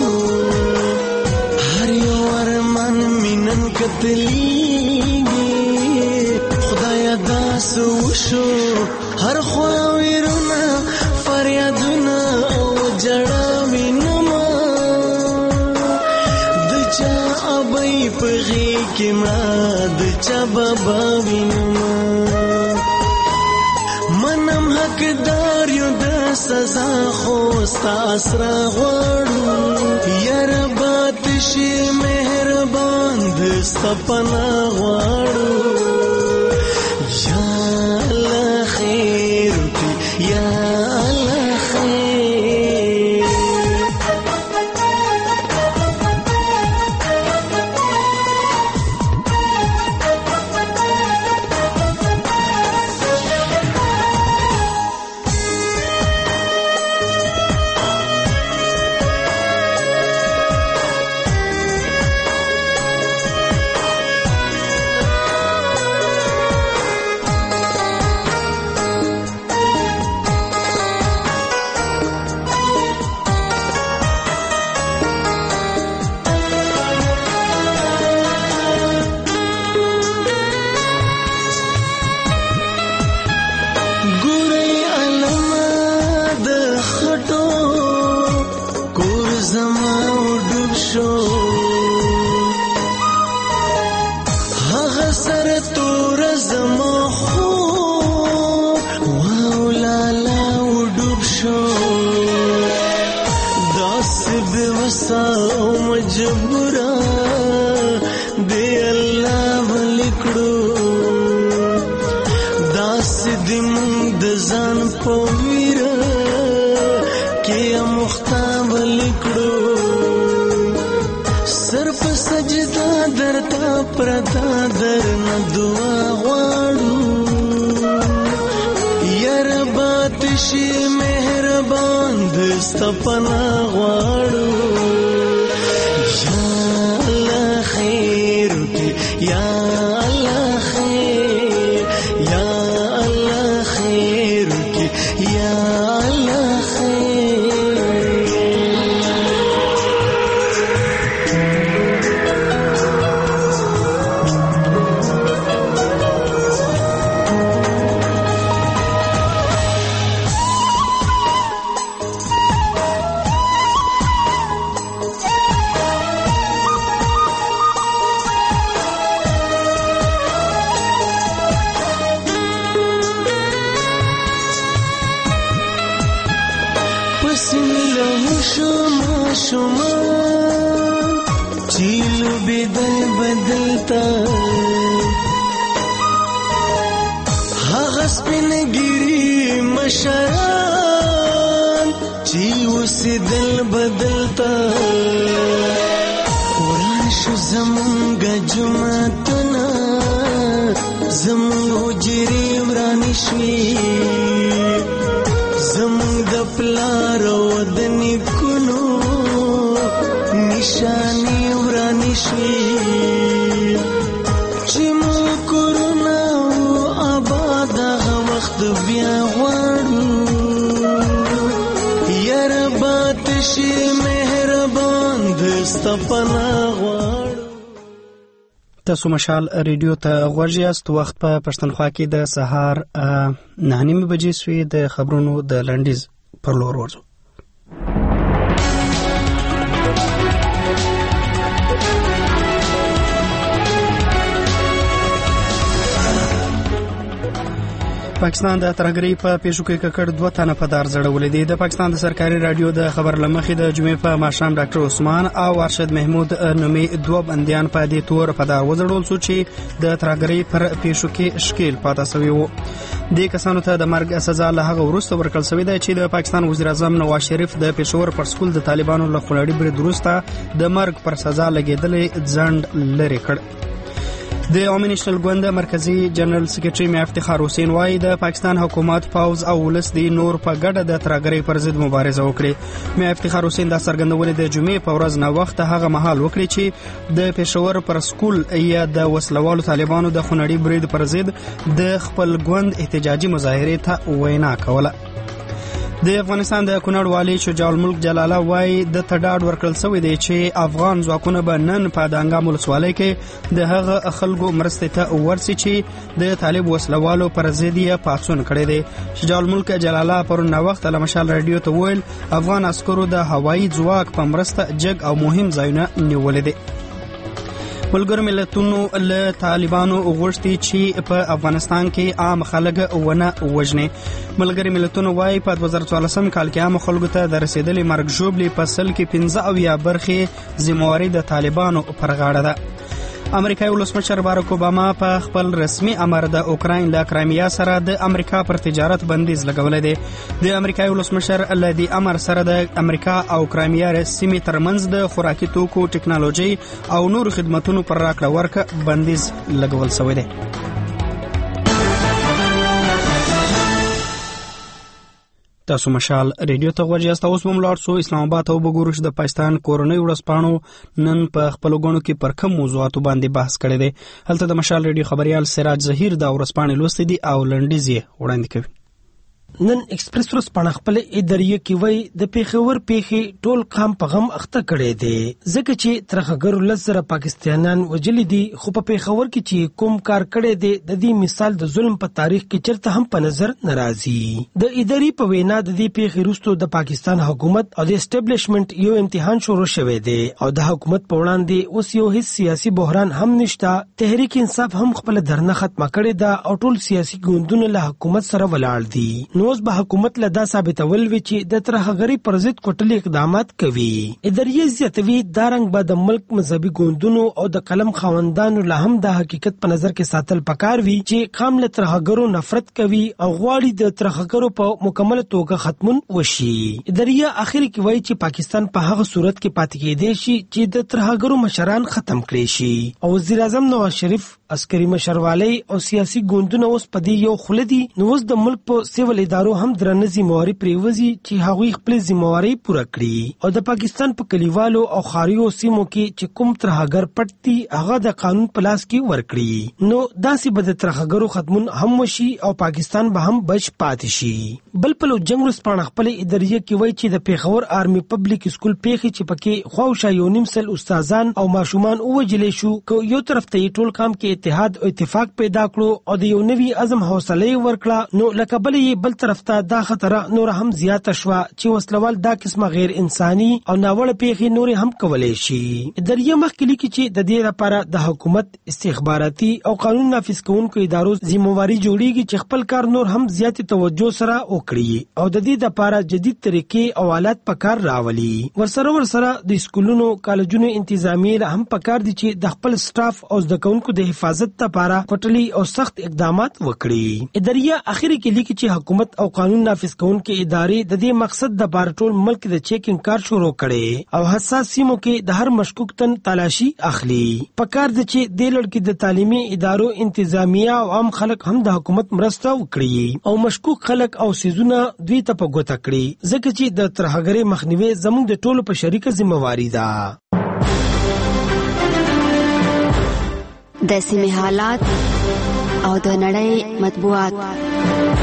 هر یو ارمان مینن کتلیږي خدای داس وشو. هر خوا ویرونه فریادونه او جړه وینما د چا ابۍ په غېږ کې مړه د چا بابا وینما. منم حقدار یو د سزا خو ستا اسرا غواړو. یا ربه تشي مهربان د ستا پناه غواړو. یا الله خیر وکړي، یا الله خیر. پنا غواړو یا الله خیر وکړي یا الله خیر یا الله خیر وکړي یا الله شران چې وسدل بدلتا وران شو زمونږ جمعتنا زمونږ نشوي زمونږ د پلار او د نیکونو نشانې ورانې شوې چې مو کورونه آباد هغه وخت بیا غواړو یاره بات شي مهربان دستا پناه غواړو. تاسو مشال ریډیو ته غوږ یاست. وخت په پښتونخوا کې د سهار 9:30 بجې شوې. د خبرونو د لنډیز پر لور ورځو. پاکستان د ترهګرۍ په پیښو کې ککړ 2 تنه په دار زړولې دي. د پاکستان د سرکاري رادیو د خبر لمخې د جمعې په ماښام ډاکټر عثمان او ارشد محمود نومي 2 بنديان په دې تور په دار وزړول شو چې د ترهګرۍ پر پیښو کې اشکیل پاتې شوی وو. د کسانو ته د مرګ سزا له هغه وروسته ورکړل شوې ده چې د پاکستان وزیر اعظم نواز شریف د پېښور پر سکول د طالبانو له خلړې برید وروسته د مرګ پر سزا لګیدلې ځند لري کړ. د عوامي نېشنل ګوند مرکزی جنرال سکرټري میا افتخار حسین وايي د پاکستان حکومت پاوز او ولس دی نور په ګډه د ترهګرۍ پر ضد مبارزه وکړي. میا افتخار حسین دا څرګندونه د جمعې په ورځ نه وخت هغه مهال وکړي چې د پېښور پر سکول یا د وسلوالو طالبانو د خونړي برید پر ضد د خپل ګوند احتجاجي مظاهرې ته وینا کوله. د افغانستان د کونړ والی شجاع الملک جلاله وايي د تډاډ ورکړل شوی دی چې افغان ځواکونه به نن په دانګام ولسوالۍ کې د هغه خلکو مرستې ته ورسي چې د طالب وسلوالو پر ضد یې پاڅون کړی دی. شجاع الملک جلاله پرون وخت له مشال رادیو ته ویل افغان عسکرو د هوایي ځواک په مرسته جګ او مهم ځایونه نیولې دي. ملګرو ملتونو له طالبانو غوښتي چې په افغانستان کې عام خلک ونه وژني. ملګري ملتونو وايي په 2014 کال کې عام خلکو ته د رسیدلې مرګ ژوبلې په سل کې 15 برخې ذمہواری د طالبانو پر غاړه ده. امریکایي ولسمشر باراک اوباما په خپل رسمي امر د اوکراین له کرایمیا سره د امریکا پر تجارت بندیز لګولې دی. د امریکایي ولسمشر له دې امر سره د امریکا او کرایمیا سیمې ترمنځ د خوراکي توکو، ټکنالوژي او نور خدماتونو پر راکړه ورکړه بندیز لګول شوی دی. تاسو مشال ریډیو ته غوږ یاست. اوس هم لاړ شو اسلام آباد ته وګورو چې د پاکستان کورنۍ ورځپاڼو نن په خپل غونډو کې پر کوم موضوعاتو باندې بحث کړی دی. هلته د مشال ریډیو خبريال سراج ظهیر د ورځپاڼې لوستې دي او لنډیز یې وړاندې کوي. نن ایکسپریس ورځپاڼه خپل اداریه کې وای د پیښور پیښې ټول قام په غم اخته کړي دي ځکه چې ترخګرو لزر پاکستانیان وجلی دي خو په پیښور کې چې کوم کار کړي دي د دې مثال د ظلم په تاریخ کې چرته هم په نظر ناراضي. د اداري په وینا د دې پیښې وروسته د پاکستان حکومت او د اسټابلیشمنت یو امتحان شروع شوه دی او د حکومت په وړاندې اوس یو هیڅ سیاسي بحران هم نشته. تحریک انصاف هم خپل درنه ختمه کړې ده او ټول سیاسي ګوندونه له حکومت سره ولاړ دي. نوز به حکومت له دا ثابتول وی چې د ترهګری پر ضد کوټلي اقدامات کوي. اداریه زیاتوي دارنګ به د ملک مذهبي ګوندونو او د قلم خاوندانو له هم د حقیقت په نظر کې ساتل پکار وی چې قام له ترهګرو نفرت کوي او غواړي د ترهګرو په مکمل توګه ختمون وشي. اداریه اخر کې وایي چې پاکستان په هغه صورت کې پاتې کېدی شي چې د ترهګرو مشران ختم کړي شي او وزیر اعظم نواز شریف عسکري مشروالی او سیاسي ګوندونه اوس په دې یو خلدي نو اوس د ملک په سیول ادارو هم درنه ذمہواری پریوزي چې هغوی خپل ذمہواری پوره کړي او د پاکستان په کلیوالو او خاریو سیمو کې چې کوم ترهګر پټي هغه د قانون په لاس کې ورکړي نو داسې به د ترهګرو ختمون هم وشي او پاکستان به هم بچ پاتې شي. بل په جنگ ورسپانه خپل اداریه کې وایي چې د پیښور آرمي پبلک سکول پیښې چې پکې خواوشا یو نیم سل استادان او ماشومان ووجلې شو کو یو طرف ته ټول کام کې اتحاد او اتفاق پیدا کړو او د یو نوي عزم حوصله ورکړه نو لکه بل طرف ته دا خطر نور هم زیات شوا چې وسلوال دا قسمه غیر انساني او ناوړه پیښې نور هم کولای شي. اداریه مخکلي کې چې د دې لپاره د حکومت استخباراتي او قانون نافذ کوونکو ادارو ذمہواری جوړیږي چې خپل کار نور هم زیات توجه سره وکړي وکړي او د دې لپاره جدید طریقې او آلات پکار راولي. ورسره د سکولونو کالجونو انتظامیه هم پکار دي چې د خپل سټاف او زده کوونکو د حفاظت لپاره پټلي او سخت اقدامات وکړي. اداریه اخیری کې لیکي چې حکومت او قانون نافذ کوونکې ادارې د دې مقصد د لپاره ټول ملک د چیکینګ کار شروع کړي او حساس سیمو کې د هر مشکوک تن تلاشي اخلي. پکار د چې د لړ کې د تعلیمي ادارو انتظامیه او عام خلک هم د حکومت مرسته وکړي او مشکوک خلک او سيزونه دوی ته په ګوته کړي ځکه چې د ترهګرۍ مخنیوي زموږ د ټولو په شریکه ذمہواری ده. د سیمې حالات او د نړۍ مطبوعات.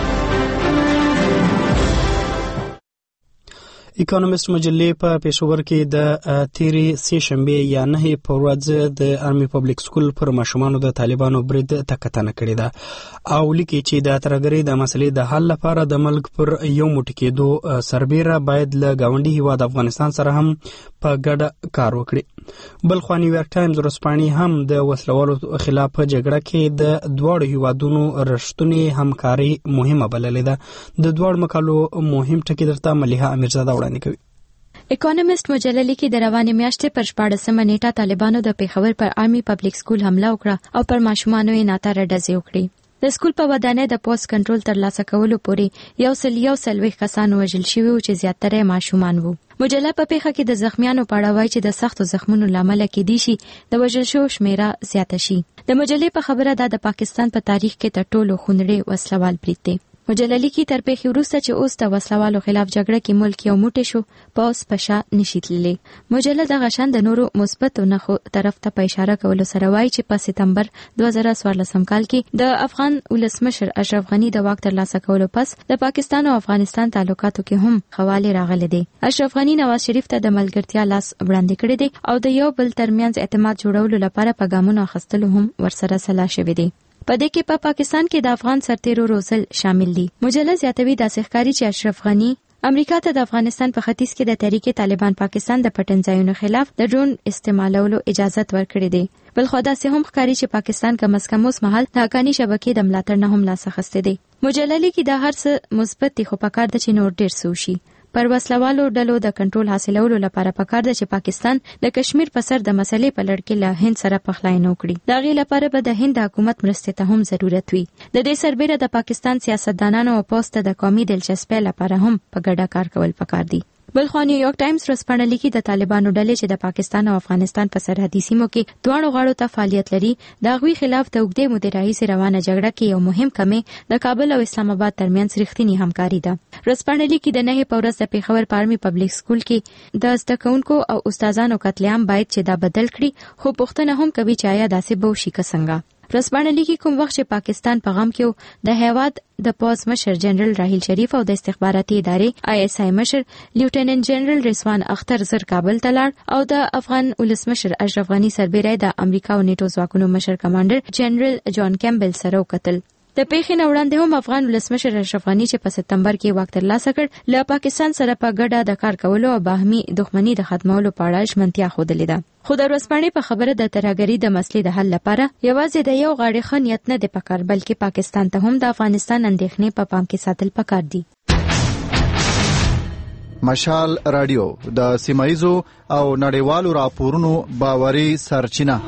اکونومیست مجلې په پېښور کې د تیرې سې شنبې یا 9 په ورځ د آرمي پبلک سکول پر ماشومانو د طالبانو برید ته کتنه کړې ده او لیکي چې د ترهګرۍ د مسلې د حل لپاره د ملک پر یو موټی کېدو سربیره باید له ګاونډي هیواد افغانستان سره هم په ګډه کار وکړي. بلخوا نیویارک ټایمز ورځپاڼې هم د وسلوالو خلاف جګړه کې د دواړو هیوادونو رښتونې همکاري مهمه بللې ده. د دواړو مقالو مهم ټکي درته ملیحه امیرزاده اکونومیست مجله لیکي د روانې میاشتې پر 14 نیټه طالبانو د پیښور پر آرمي پبلک سکول حمله وکړه او پر ماشومانو یې ناتاره ډزې وکړې. د سکول په ودانۍ د پوست کنټرول ترلاسه کولو پورې 140 کسان وژل شوي وو چې زیاتره ماشومان وو. مجله په پیښه کې د زخمیانو په اړه وایي چې د سختو زخمونو لامل کېدی شي د وژل شوو شمیره زیاته شي. د مجلې په خبره ده د پاکستان په تاریخ کې تر ټولو خونړی وسلوال برید دی. مجله لیکي تر پیښې وروسته چې اوس د وسلوالو خلاف جګړه کې ملک یو موټی شو په اوس پشا نشي تللی. مجله د غشن د نورو مثبتو نښو طرف ته په اشاره کولو سره وایي چې په سپتمبر 2014 کال کې د افغان ولسمشر اشرف غنی د واک ترلاسه کولو پس د پاکستان او افغانستان تعلقاتو کې هم خواله راغلي دي. اشرف غنی نواز شریف ته د ملګرتیا لاس وړاندې کړی دی او د یو بل ترمنځ اعتماد جوړولو لپاره په ګامونو اخیستلو هم ورسره سلا شوی دی. په دې کې په پاکستان کې د افغان سرتیرو روزل شامل دي. مجله زیاتوي د ښکاری چې اشرف غنی امریکا ته د افغانستان په ختیځ کې د تحریک طالبان پاکستان د پټنځایونو خلاف د ډرون استعمالولو اجازه ورکړې ده. بلخو داسې هم ښکاری چې پاکستان کم از کم اوس مهال د حقاني شبکې د ملاتړ نه هم لاس اخیستی دی. مجله لیکي دا هر څه مثبت دي خو پکار ده چې نور ډیر سوشي. پر وسلوالو ډلو د کنټرول حاصلولو لپاره پکار ده چې پاکستان د کشمیر په سر د مسلې په لړ کې له هند سره پخلاینه وکړي. دا غي لپاره به د هند حکومت مرستې ته هم ضرورت وي. د دې سربېره د پاکستان سیاستدانانو او پوسټ د قومي دلچسپۍ لپاره هم په ګډه کار کول پکار دي. بلخو نیویارک ټایمز ورځپاڼه لیکي د طالبانو ډلې چې د پاکستان او افغانستان په سرحدي سیمو کې دواړو غاړو ته فعالیت لري د هغوی خلاف د اوږدې مودې راهیسې روانه جګړه کې یو مهم کمی د کابل او اسلام آباد ترمنځ رښتینی همکاري ده. ورځپاڼه لیکي د 9 په ورځ د پیښور په آرمي پبلک سکول کې د زده کوونکو او استادانو قتل عام باید چې دا بدل کړي خو پوښتنه هم کوي چې آیا داسې به وشي که څنګه. ورځپاڼه لیکي کوم وخت چې پاکستان په غم کې د هیواد د پوز مشر جنرال راهیل شریف او د استخباراتي ادارې ISI مشر لیوټیننټ جنرال رضوان اختر زر کابل ته لاړ او د افغان ولسمشر اشرف غنی سربېره د امریکا او نیټو ځواکونو مشر کمانډر جنرال جان کیمبل سره وکتل. د پیښې نه وړاندې هم افغان ولسمشر اشرف غنی چې په سپتمبر کې واک ترلاسه کړ له پاکستان سره په ګډه د کار کولو او باهمي دښمنۍ د ختمولو په اړه ژمنتیا ښودلې ده. خو د ورځپاڼې په خبره د ترهګرۍ د مسلې د حل لپاره یوازې د یو غاړې ښه نیت نه دی پکار بلکې پاکستان ته هم د افغانستان اندېښنې په پام کې ساتل پکار دي. مشال رادیو د سیمایزو او نړیوالو راپورونو باوري سرچینه.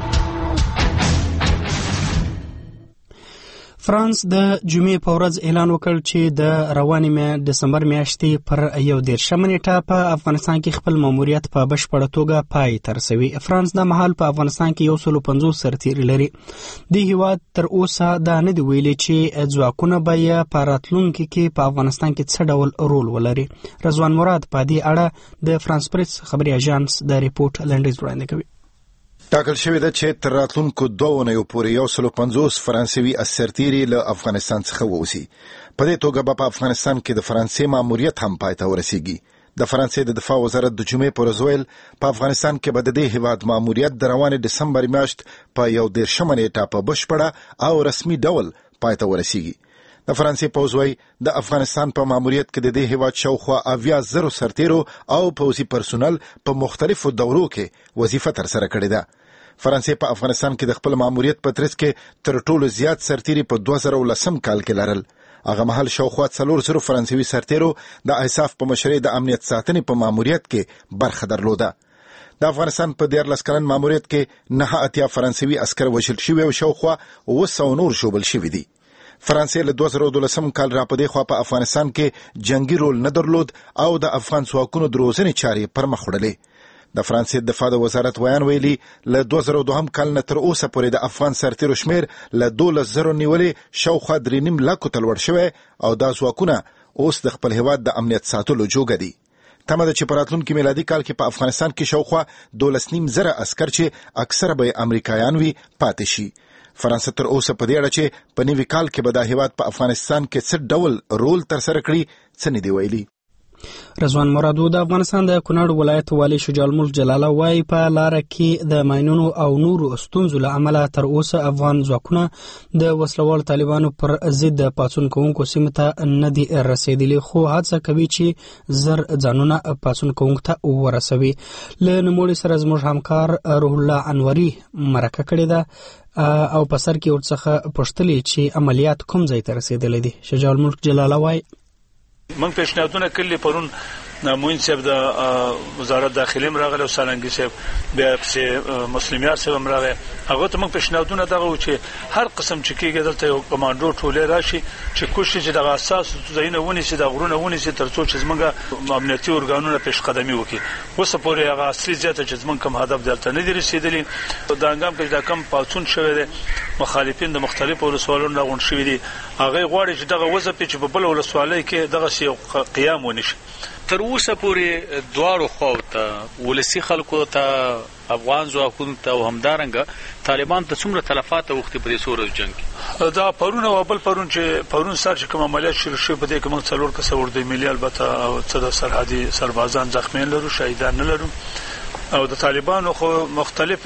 فرانس د جمعې په ورځ اعلان وکړ چې د روانې دسمبر میاشتې پر 11 نیټه په افغانستان کې خپل ماموریت په بشپړه توګه پای ته رسوي. فرانس د مهال په افغانستان کې 150 سرتیري لري. د هیواد تر اوسه دا نه دی ویلي چې ځواکونه به یې په راتلونکي کې په افغانستان کې څه ډول رول ولري. رضوان مراد په دې اړه د فرانس پریس خبري اژانس د ریپورت لنډیز وړاندې کوي. ټاکل شوې ده چې تر راتلونکو 2 اونیو پورې 150 فرانسوي سرتیري له افغانستان څخه ووځي. په دې توګه به په افغانستان کې د فرانسې ماموریت هم پای ته ورسیږي. د فرانسې د دفاع وزارت د جمعې پر ورځ ویل په افغانستان کې به د دې هیواد ماموریت د روانې دسمبر میاشت په 11 نیټه په بشپړه او رسمي ډول پای ته ورسیږي. د فرانسې پوځ وايي د افغانستان په ماموریت کې د دې هیواد شاوخوا 80,000 سرتیرو او پوځي پرسونل په مختلفو دورو کې وظیفه ترسره کړې ده. فرانسې په افغانستان کې د خپل ماموریت په ترڅ کې تر ټولو زیات سرتیري په 2010 کال کې لرل. هغه مهال شاوخوا 400 فرانسوي سرتیرو د ایساف په مشرۍ د امنیت ساتنې په ماموریت کې برخه درلوده. د افغانستان په 14 کلن ماموریت کې 89 فرانسوي عسكر وژل شوي او شاوخوا 200 نور ژوبل شوي دي. فرانسې له 2012 کال را پدې خوا په افغانستان کې جنگي رول نه درلود او د افغان ځواکونو د روزنې چارې پر مخ وړلې. د فرانسې دفاع د وزارت ویان ویلي له 2002 کال نه تر اوسه پورې د افغان سرتیرو شمیر له 12,000 نیولې شاوخوا 3.5 لکو ته لوړ شوی او دا ځواکونه اوس د خپل هیواد د امنیت ساتلو جوګه دي. تمه ده چې په راتلونکي میلادي کال کې په افغانستان کې شاوخوا 12,500 عسكر چې اکثره به امریکایان وي پاتې شي. فرانسه تر اوسه په دې اړه چې په نوي کال کې به د هیواد په افغانستان کې څه ډول رول ترسره کړي څه نه دی ویلي. رضوان مرادو د افغانستان د کونړ ولایت والی شجاع الملک جلاله وایي په لاره کې د ماینونو او نورو ستونزو له امله تر اوسه افغان ځواکونه د وسلوال طالبانو پر ضد د پاڅون کوونکو سیمې ته نه دي رسېدلي، خو هڅه کوي چې زر ځانونه پاڅون کوونکو ته ورسوي. له نوموړي سره زموږ همکار روح الله انوري مرکه کړې ده او په سر کې ورڅخه پوښتلې چې عملیات کوم ځای ته رسېدلي دي. شجاع الملک جلاله وایي من پیشنهادونه کلی پرون موین صاحب د وزارت داخلي مراغله او سالنګي صاحب بیا چې مسلمیار صاحب مراغه هغه ته موږ پیشنهادونه دغه و چې هر قسم چې کېږي دلته یو کمانډو ټوله راشي چې کوشش چې دغه اساس زینه ونی سي د غرونه ونی سي ترڅو چې زمونږ امنیتي ارګانونه پیش قدمي وکړي. وسه پورې هغه اصلي ځته چې زمونږ کوم هدف دلته نه دي رسیدلی. د انګام کې دا کم پاتون شوی دی، مخالفین د مختلفو ولسوالونو راغون شوی دي، هغه غواړي چې دغه وظیفه چې په بل ولسوالۍ کې دغه سی قیام ونشي. تر اوسه پورې دواړو خواو ته ولسی خلکو ته افغان ځواکونو ته او همدارنګه طالبان ته څومره تلفات وختي په دې سورز جنگ دا پرون او بل پرون چې پرون سر چې کوم عملیات شروع شوه په دې کې موږ څلور کس ورته ملي البته او څه د سرحدي سربازان زخمیان لرو، شهیدان نه لرو او د طالبانو خو مختلف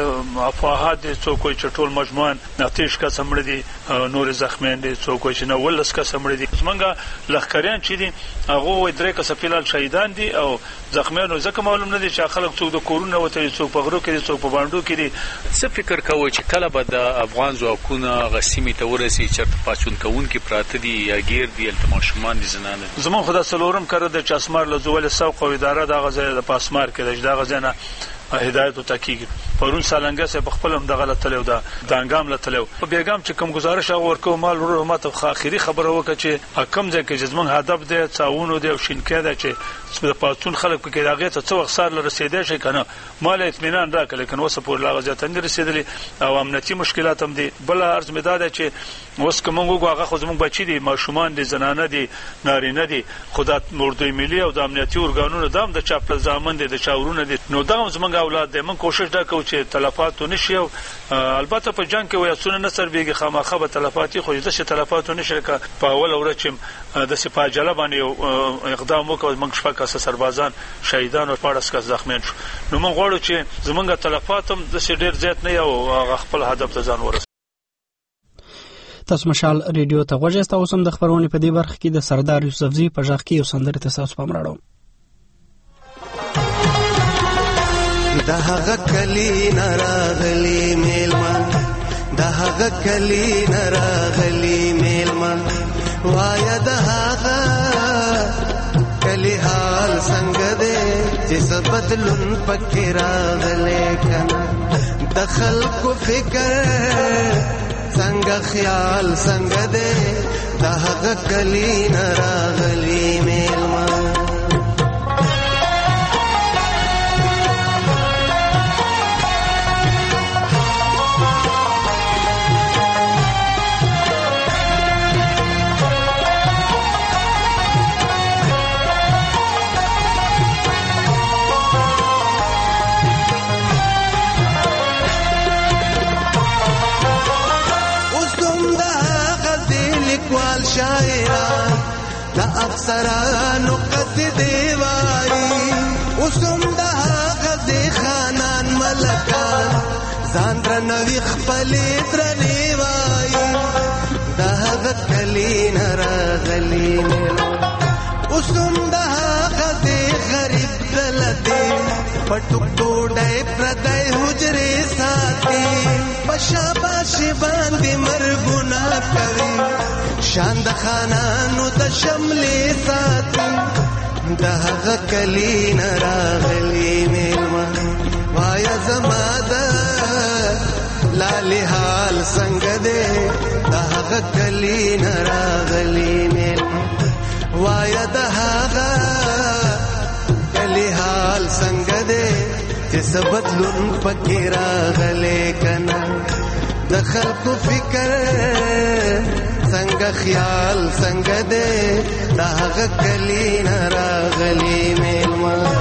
افواهات څوک چې ټول مجموعاً ناتیش کا سمړ دي، نور زخمیان دي، څوک چې نو ولس کا سمړ دي. څنګه لخکریان چې دي هغه درې کس فلال شهیدان دي او زخمیان ځکه معلوم نه دي چې خلک څوک د کورونه وته څوک په غرو کې څوک په باندې کې دي. څه فکر کوي چې کله به د افغان ځواکونه غسیمې ته ورسي چرته پاتون کوونکې پراته دي یا غیر دي التماشمان دي زنانه زمون خدا سلورم کړه د چاسمار لزول سوق او اداره د غزه د پاسمار کې د غزه هدایت او تحقیق پرون سالنګه سه په خپل هم د غلط تلو دا دانګام لتلو په بیګام چې کوم گزارش ورکو مال ورو ماته اخیری خبره وکړه چې کم ځکه چې زمون هدف دی تعاون دی او شینکه دی چې د پاتون خلک په کې داغه ته څو وخت لر رسیدای شي کنه مال اطمینان راکړه، لیکن اوس په لاغه ځته نه رسیدلی او امنیتي مشکلات هم دي. بل ارز مداد چې اوس کوم هغه خو زمون بچی دي، ماشومان دي، زنانه دي، نارینه دي، خدای مردوی ملي او د امنیتي ارګانونو دام د چاپل ځامن دي، د چاورونه دي، نو دا زمونږ اولاد دي. من کوشش دا کوم چې تلفات نشي او البته په جنگ کې ویا سونه نصر بیګي خامخه به تلفاتي خو د څه تلفات نشي کا په اول اورچم د سپاجله باندې اقدام وکړ. موږ شپه کس سربازان شهیدان او 14 کس زخمیان شو. نو موږ غواړو چې زمونږ تلفات هم د ډیر زیات نه او خپل هدف ته ځان ورسوي. تاسو مشال ریډیو ته غوږی تاسو هم د خبرونې په دې برخه کې د سردار یوسفزي په ځخ کې یو سندره تاسو پام راړو. دهغه کلی نراغلی میلمن، دهغه کلی نراغلی میلمن، وای دهغه کلی حال څنګه دې چې بدلون پکې راغلی کنه، د خلکو فکر څنګه خیال څنګه دې دهغه کلی نراغلی میلمن. شاعران دا افسرانو قد دیواری اوسم دا غزی خانان ملکان ځان درنوي خپلې درنې وایي دا کلی نراغلی اوسم دا غزی غریب دلته پټوک ډوډۍ پردی حجرې ساتي بشاباش باندې مرګونه کوي شان د خانانو د شملې ساتي د هغه کلی نه راغلی میلمه وایا زما د لالي حال څنګه دی د هغه کلی نه راغلی میلمه وایا د هغه کلی حال څنګه دی چې سبدلون پکې راغلی کنا د خلکو فکر څنګه خیال څنګه دی د هغه کلی نه راغلی میلمه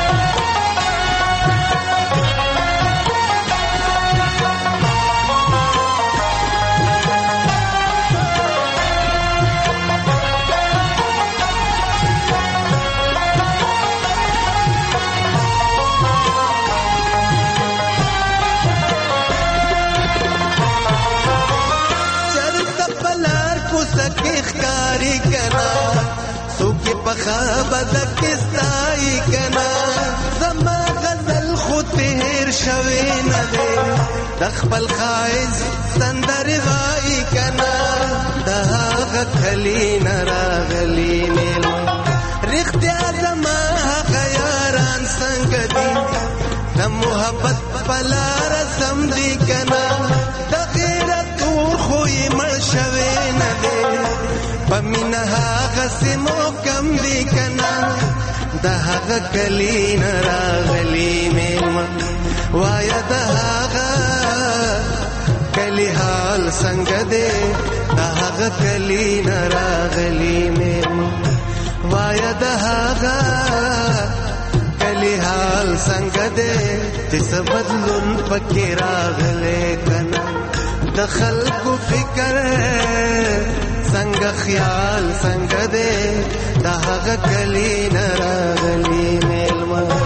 بد کستای کنا زما غزل خو تیر شوی نه دی د خپل خایز سندر وای کنا د هغه کلی نه راغلی میلمه رښتیا زما هغه یاران څنګه دي د محبت پلار سم دي کنا د غیرت خو یې مړ شوی نه دی پمینه هغه سمو کم دی کنا د هغه کلی نه راغلی میلمه وایا د هغه کلی حال څنګه دی د هغه کلی نه راغلی میلمه وایا د هغه کلی حال څنګه دی چې سبدلون پکې راغلی کنا د خلکو فکر څنګه خیال څنګه دی د هغه کلی نه راغلی میلمه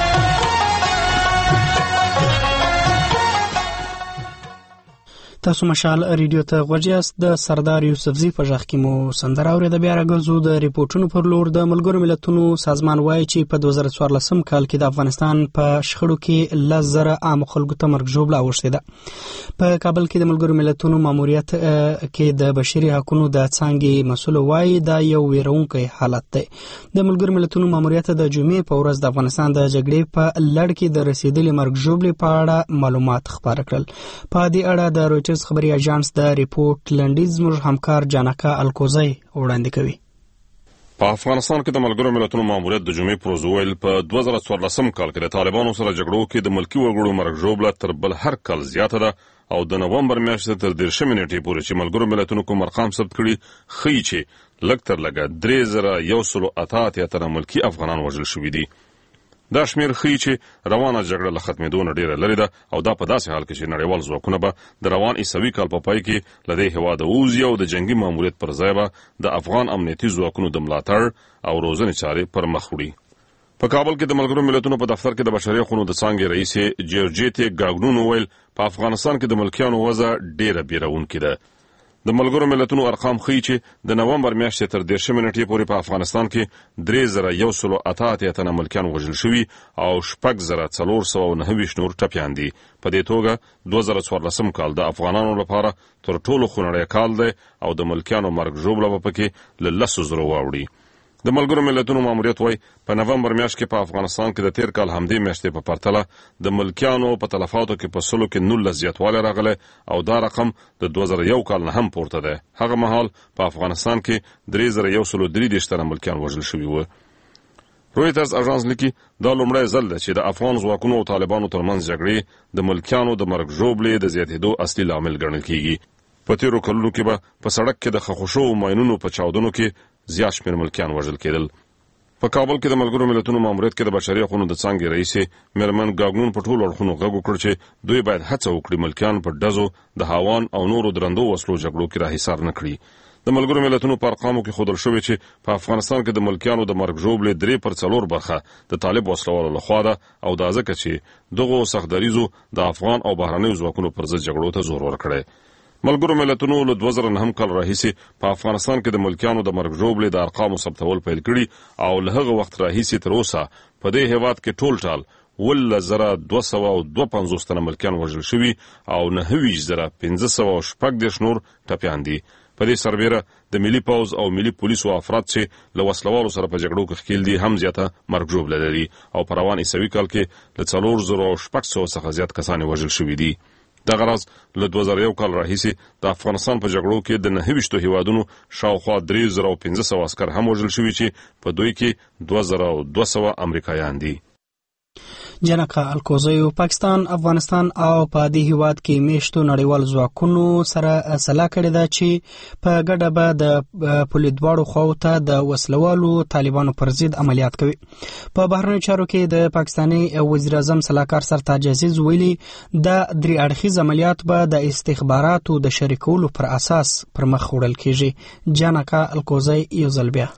تاسو مشال ریډیو ته غوږ یاست. د سردار یوسفزي په ژغ کې مو سندره اورېده. بیا راګرځو د ریپورټونو پر لور. د ملګرو ملتونو سازمان وایي چې په 2014 کال کې د افغانستان په شخړو کې 10,000 عام خلکو ته مرګ ژوبله اوښتې ده. په کابل کې د ملګرو ملتونو ماموریت کې د بشري حقوقو د څانګې مسؤل وایي دا یو ویرونکی حالت دی. د ملګرو ملتونو ماموریت د جمعې په ورځ د افغانستان د جګړې په لړ کې د رسیدلي مرګ ژوبلې په اړه معلومات خپاره کړل. په دې اړه د رویټرز خبري اژانس د ریپورت لنډیز زموږ همکار جانکا الکوزی وړاندې کوي. په افغانستان کې د ملګرو ملتونو ماموریت د جمعې پر ورځ ویل په 2014 کال کې د طالبانو سره جګړو کې د ملکي وګړو مرګ ژوبله تر بل هر کال زیاته ده او د نومبر میاشتې تر 13 نیټې پورې چې ملګرو ملتونو کوم ارقام ثبت کړي ښیي چې لږ تر لږه 3,188 تنه ملکي افغانان وژل شوي دي. دا شمیر ښیي چې روانه جګړه له ختمېدو نه ډېره لرې ده او دا په داسې حال کې چې نړیوال ځواکونه به د روان عیسوي کال په پای کې له دې هېواده ووځي او د جنګي ماموریت پر ځای به د افغان امنیتي ځواکونو د ملاتړ او روزنې چارې پر مخ وړي. په کابل کې د ملګرو ملتونو په دفتر کې د بشري حقوقو د څانګې رئیس جورجیت ګاګنون وویل په افغانستان کې د ملکیانو وضع ډېره بیرونکې ده. د ملګرو ملتونو ارقام ښیي چې د نومبر میاشتې تر 13 نیټې پورې په افغانستان کې 3,188 تنه ملکیان وژل شوي او 6,429 نور ټپیان دي. په دې توګه 2014 کال د افغانانو لپاره تر ټولو خونړی کال دی او د ملکیانو مرګ ژوبله به پکې له 10,000 واوړي. د ملګرو ملتونو ماموریت وایي په نومبر میاشت کې په افغانستان کې د تیر کال همدې میاشتې په پرتله د ملکیانو په تلفاتو کې په سلو کې 19 زیاتوالی راغلی او دا رقم د 2001 کال نه هم پورته دی. هغه مهال په افغانستان کې 3,133 تنه ملکیان وژل شوي وو. رویټرز اژانس لیکي دا لومړی ځل دی چې د افغان ځواکونو او طالبانو ترمنځ جګړې د ملکیانو د مرګ ژوبلې د زیاتېدو اصلي لامل ګڼل کیږي. په تیرو کلونو کې به په سړک کې د ښخ شوو ماینونو په چاودنو کې زیات شمېر ملکیان وژل کېدل. په کابل کې د ملګرو ملتونو ماموریت کې د بشري حقوقو د څانګې رئیس میرمن ګاګنون په ټولو اړخونو غږ وکړ چې دوی باید هڅه وکړي ملکیان په ډزو د هاوان او نورو درندو وسلو جګړو کې راحصار نه کړي. د ملګرو ملتونو په ارقامو کې ښودل شوی چې په افغانستان کې د ملکیانو د مرګ ژوبلې 3/4 برخه د طالب وسلوالو لخوا ده او دا ځکه چې دغو سختدریزو د افغان او بهرنیو ځواکونو پر ضد جګړو ته زور ورکړی. ملګرو ملتونو له 2009 کال راهیسې په افغانستان کې د ملکیانو د مرګ ژوبلې د ارقامو ثبتول پیل کړي او له هغه وخت راهیسې تر اوسه په دې هیواد کې ټول ټال 10,252 تنه ملکیان وژل شوي او 9,510 نور ټپیان دي. په دې سربېره د ملي پوز او ملي پولیسو افراد چې له وسلوالو سره په جګړو کې ښکیل دي هم زیاته مرګ ژوبله لري او په روان عیسوي کال کې له 4600 څخه زیات کسان وژل شوي دي. دغه راز له 2001 کال راهیسې د افغانستان په جګړو کې د 29 هیوادونو شاوخوا 3500 عسكر هم وژل شوي چې په دوی کې 2200 امریکایان دي. جنکا الکوزیو پاکستان، افغانستان او په دې هیواد کې میشتو نړیوال ځواکونو سره سلا کړې ده چې په ګډه به د پولیدواړو خواو ته د وسلوالو طالبانو پر ضد عملیات کوي. په بهرنیو چارو کې د پاکستاني وزیر اعظم سلاکار سرتاج عزیز ویلي د درې اړخیز عملیات به د استخباراتو د شریکولو پر اساس پر مخ وړل کیږي. جنکا الکوزی یو ځل بیا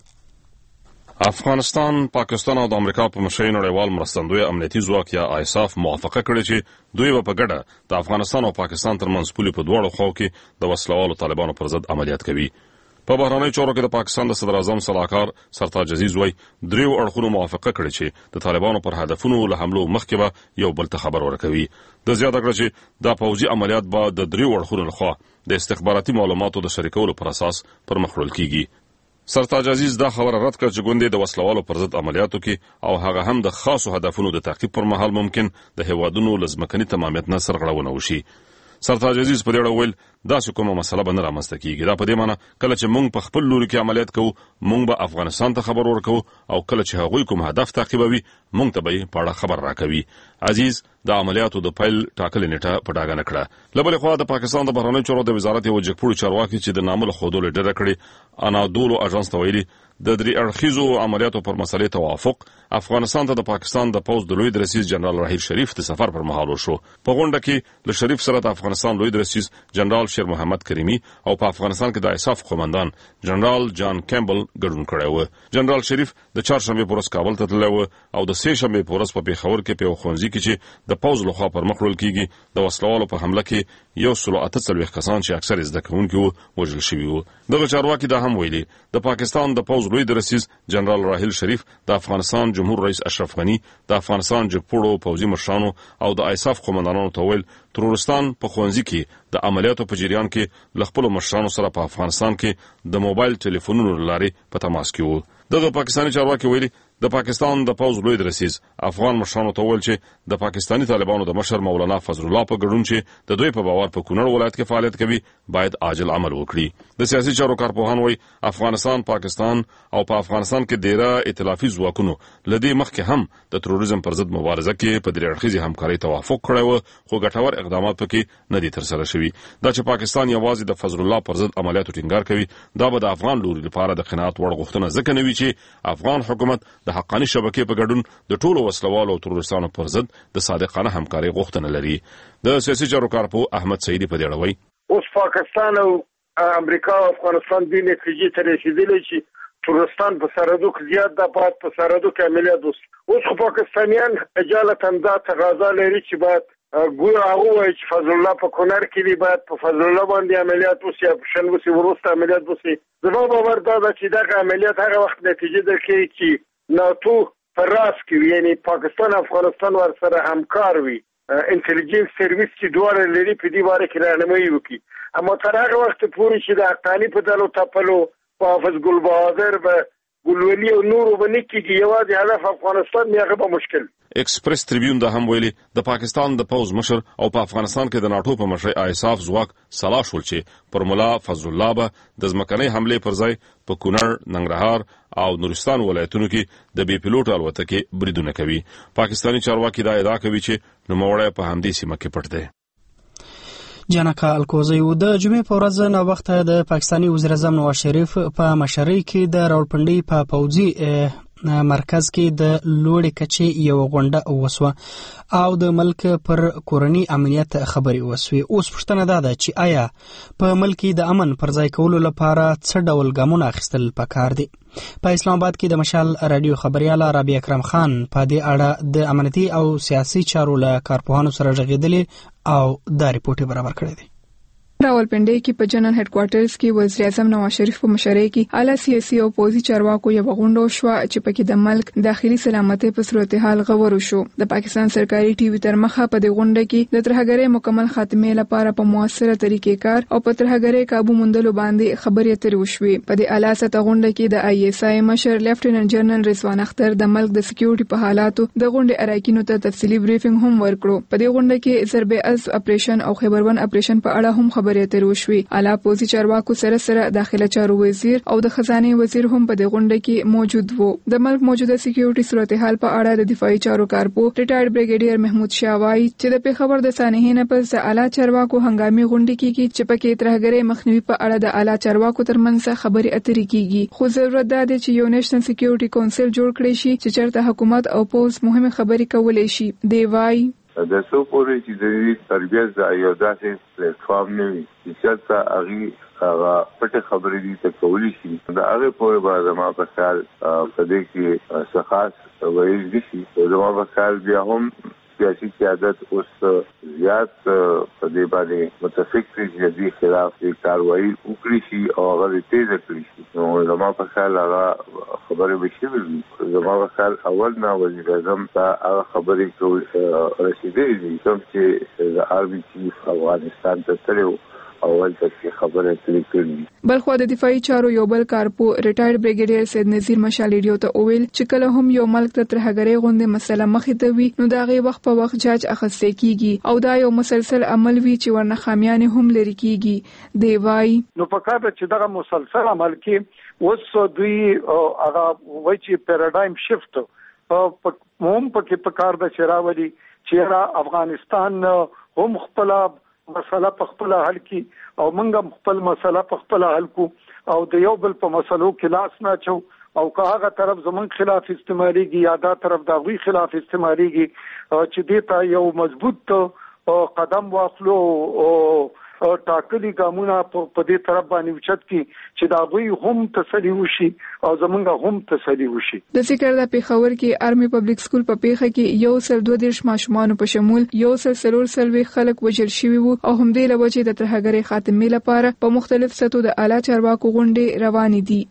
افغانستان، پاکستان او د امریکا په مشرۍ نړیوال مرستندوی امنیتي ځواک یا آیساف موافقه کړې چې دوی به په ګډه د افغانستان او پاکستان ترمنځ پولې په دواړو خواو کې د وسلوالو طالبانو پر ضد عملیات کوي. په بهرنیو چارو کې د پاکستان د صدر اعظم سلاکار سرتاج عزیز وایي دریو اړخونو موافقه کړې چې د طالبانو پر هدفونو له حملو مخکې به یو بل ته خبر ورکوي. د زیاته کړه چې دا پوځي عملیات به د دریو اړخونو لخوا د استخباراتي معلوماتو د شریکولو پر اساس پر مخ وړل کیږي. سرتاج عزیز دا خبره رد کړه چې ګوندې د وسلوالو پر ضد عملیاتو کې او هغه هم د خاصو هدفونو د تعقیب پر مهال ممکن د هیوادونو لزمکني تمامیت نه سرغړونه وشي. سرتاج عزیز په دې اړه ویل داسې کومه مسله به نه رامنځته کیږي. دا په دې معنی کله چې موږ په خپل لوري کې عملیات کوو موږ به افغانستان ته خبر ورکوو او کله چې هغوی کوم هدف تعقیبوي موږ ته به یې په اړه خبر راکوي. عزیز د عملیاتو د پیل ټاکلې نیټه په ډاګه نه کړه. له بلې خوا د پاکستان د بهرنیو چارو د وزارت یو جګپوړي چارواکي چې د نامه له ښودلو ډډه کړې انادولو اژانس ته ویلي د درې اړخیزو عملیاتو پر مسلې توافق افغانستان ته د پاکستان د پوځ د لوی درسیز جنرال راحیل شریف د سفر پر مهال وشو. په غونډه کې له شریف سره د افغانستان لوی درسیز جنرال شیر محمد کریمی او په افغانستان کې د آیساف قومندان جنرال جان کیمبل ګډون کړی و. جنرال شریف د چهارشنبې په ورځ کابل ته تللی و او د سه شنبې په ورځ په پیښور کې په ښوونځي کې چې د پوځ لخوا پر مخ وړل کیږي د وسلوالو په حمله کې 148 کسان چې اکثر زده کوونکي وو وژل شوي وو. دغه چارواکي دا هم ویلي د پاکستان د پوځ لوی درسیز جنرال راحیل شریف د افغانستان جمهور رئیس اشرف غنی د افغانستان جګپوړو پوځي مشرانو او د آیساف قومندانانو ته ویل ترورستان په ښوونځي کې د عملیاتو په جریان کې له خپلو مشرانو سره په افغانستان کې د موبایل ټلیفونونو له لارې په تماس کې وو. دغه پاکستاني چارواکي ویلي د پاکستان د پوځ لوی درسیز افغان مشرانو ته ویل چې د پاکستاني طالبانو د مشر مولانا فضل الله په ګډون چې د دوی په باور په کونړ ولایت کې فعالیت کوي باید عاجل عمل وکړي. د سیاسي چارو کارپوهان وایي افغانستان، پاکستان او په افغانستان کې ډیره ائتلافي ځواکونو لدې مخکې هم د تروریزم پر ضد مبارزه کې په درې اړخیزې همکارۍ توافق کړی و خو ګټور اقدامات پکې نه دي ترسره شوي. دا چې پاکستان یوازې د فضل الله پر ضد عملیاتو ټینګار کوي دا به د افغان لوري لپاره د قناعت وړ غوښتنه ځکه نه وي چې افغان حکومت د حقاني شبکې په ګډون د ټولو وسلوالو او ترورستانو پر ضد د صادقانه همکارۍ غوښتنه لري. د سیاسي چارو کارپوه احمد سعیدي په دې اړه وایي اوس پاکستان او امریکا او افغانستان دې نتیجې ته رسیدلي چې ترورستان په سرحدو کې زیات د بعد په سرحدو کې عملیات وشي. اوس خو پاکستانیان اجالتا دا تقاضا لري چې باید ګویا هغه وایي چې فضل الله په کونړ کې دی باید په فضل الله باندې عملیات وشي او شنبه وروسته عملیات وشي. زما باور دا ده چې دغه عملیات هغه وخت نتیجه درکوي چې ناتو پر راس کې یعنی پاکستان افغانستان ور سره همکار وي انټيليجنس سرویس چې دوه لري په دې باره کې راهنمایي وکړي. اما تر هغه وخت پورې چې د حقاني په دلو تپلو په حافظ ګل بهادر به ګلولي او نورو باندې کې یوازې هدف افغانستان نه غو مشکل. ایکسپریس تریبیون دا هم ویلي د پاکستان د پوز مشر او په افغانستان کې د ناټو په مشرۍ آیساف ځواک سلا شول چې پر مولا فضل الله به د ځمکنۍ حملې پر ځای په کونړ، ننګرهار او نورستان ولایتونو کې د بي پیلوټ الوتکې بریدونه کوي. پاکستاني چارواکي دا ادعا کوي چې نوموړی په همدې سیمه کې پټ دی. جنکا الکوزی د جمعې په ورځ نو وخت د پاکستاني وزیر اعظم نواز شریف په مشرۍ کې د راولپنډۍ په پوځي مرکز کې د لوړې کچې یو غونډه وسوه او د ملک پر کورنی امنیت خبري وسوي. اوس پوښتنه ده چې آیا په ملک د امن پر ځای کولو لپاره څه ډول ګامونه اخیستل پکار دي؟ په اسلام آباد کې د مشال رادیو خبرياله رابعه اکرم خان په دې اړه د امنیتي او سیاسي چارو له کارپوهانو سره غږېدلې او دا ریپورت برابر کړی دی. راولپنډي کې په جنرال هډ کوارټرز کې وزیر اعظم نواز شریف په مشرۍ کې اعلی سیاسي او پوځي چارواکو یو غونډه شو چې پکې د ملک داخلي سلامتۍ په صورتحال غور وشو. د پاکستان سرکاري ټي وي تر مخه په دې غونډه کې د ترهګرۍ مکمل خاتمه لپاره په موثره طریقې کار او په ترهګرۍ قابو موندلو باندې خبرې اترې وشوې. په دې اعلی سطح غونډه کې د آی اس آی مشر لیفټیننټ جنرال رضوان اختر د ملک د سکیورټي په حالاتو د غونډې اراکینو ته تفصیلی بریفینګ هم ورکړو. په دې غونډه کې ضرب از اپریشن او خیبر 1 اپریشن په اړه هم خبرې اترې وشوې. اعلی پوځي چارواکو سره داخله چارو وزیر او د خزانه وزیر هم په دې غونډه کې موجود وو. د ملک موجوده سکیورټي صورتحال په اړه د دفاعي چارو کارپو ریټایرډ بریګیډیر محمود شاه وایي چې د پیښور د سانحې نه پس د اعلی چارواکو هنګامي غونډه کېږي چې پکې ترهګرۍ مخنیوي په اړه د اعلی چارواکو ترمنځ خبرې اترې کیږي. خو ضرورت ده چې یو نېشنل سکیورټي کونسل جوړ کړي شي چې چېرته حکومت او پولیس مهمه خبرې کولای شي. دی وایي د څو پورې چې د دې تربیت ځای یو داسې پلیټفارم نه وي چې چېرته هغه پټه خبرې دي ته کولی شي. د هغه پورې به زما په خیال په دې کې څه خاص ویل دي چې زما په خیال بیا هم سیاسي قیادت اوس زیات په دې باندې متفق دي چې د خلاف کاروایی وکړي شي او هغه تیز کړي شي. نو زما په خیال هغه خبرې به شي. زما په خیال اول نه وزیر اعظم ته هغه خبرې رسیدلې دي کوم چې د آرمي چیف افغانستان ته تللی اول څه خبره ترې کړې. بلخو د دفاعي چارو یو بل کارپو ریټایرډ بریګیډیر سید نذیر مشال ریډیو ته وویل چې کله هم یو ملک ته ترهګرۍ غونډه مسله مخې ته وي نو دا غي وخت په وخت جاج اخستې کیږي او دا یو مسلسل عمل وی چې ورنه خامیان هم لري کیږي. دی وای نو په کار چې دا مسلسل عمل کې اوس دوی هغه وای چې پیراډایم شفت هم پکې په کار د چراولي چې افغانستان هم خپل مسله په خپل حل کی او موږ خپل مسله په خپل حل کو او د یو بل په مسلو کې لاس نه چو او که هغه طرف زمون خلاف استعماليږي یا دا طرف د غوي خلاف استعماليږي چې دې ته یو مضبوط قدم واخلو او ټاکلي ګامونه په دې طرف باندې وچت کی چې دا غوي هم تسلی وشي او زمونږ هم تسلی وشي. د ذکر د پیښور کې آرمي پبلک سکول په پیښه کې یو سل 22 ماشومان په شمول یو سل خلک وژل شوي وو او هم دې لوجه د ترهګرۍ خاتمه لپاره په مختلف سطحو د اعلی چارواکو غونډې روانې دي.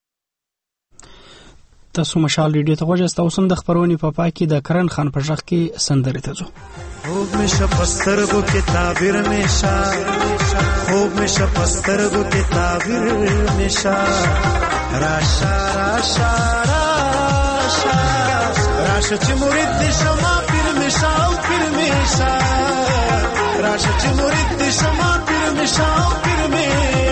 تاسو مشال ریډیو ته وژه تاسو د خبرونې په پاکي د کرن خان په ژغ کې سندرې ته ځو. خوب میں شپسترگو کے تعبیر میں خوب میں شپسترگو کے تعبیر میں راشا راشا راشا راشا چی مرید شما پیر میں او پیر میں راشا چی مرید شما پیر میں او پیر میں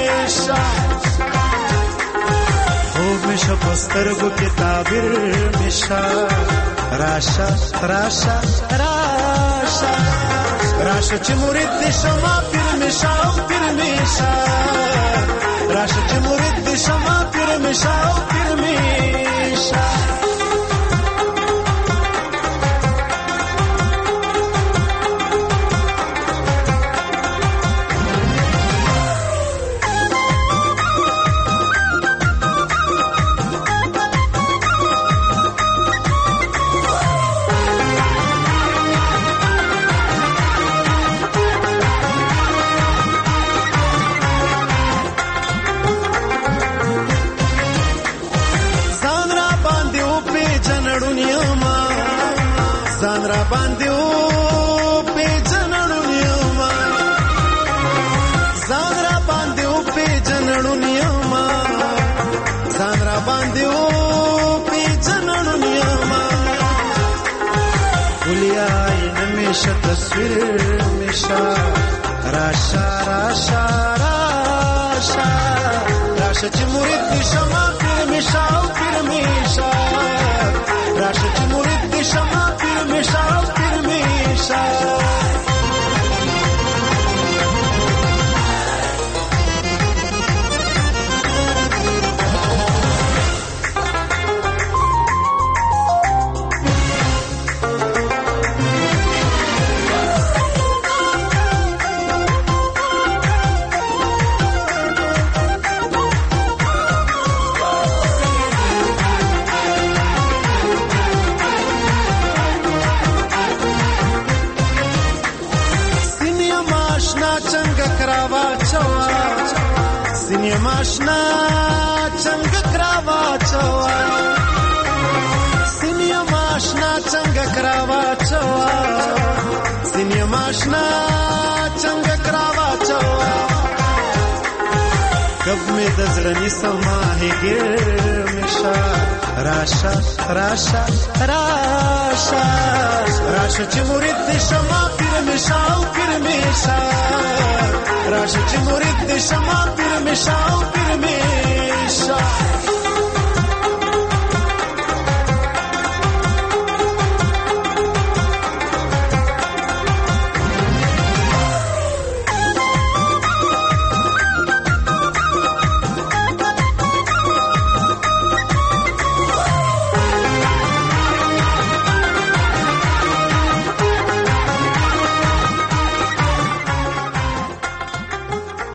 خوب میں شپسترگو کے تعبیر میں راشا راشا راشا راشا چی مرید شما پیر میشا او پیر میشا راشا چی مرید شما پیر میشا او پیر میشا تصویر میشا راشا راشا راشا راشا چی مرید شما پیر میشا او پیر میشا راشا چی مرید شما پیر میشا او پیر میشا سینې ماشنا څنګه کراوا چوا سینې ماشنا څنګه کراوا چوا سینې ماشنا څنګه کراوا چوا کب می د زړه نسما هګر مشا راشا راشا راشا راشا چې مرید دې شما پیر مشا او پیر مشا راشا چې مرید دې شما پیر مشا او پیر مشا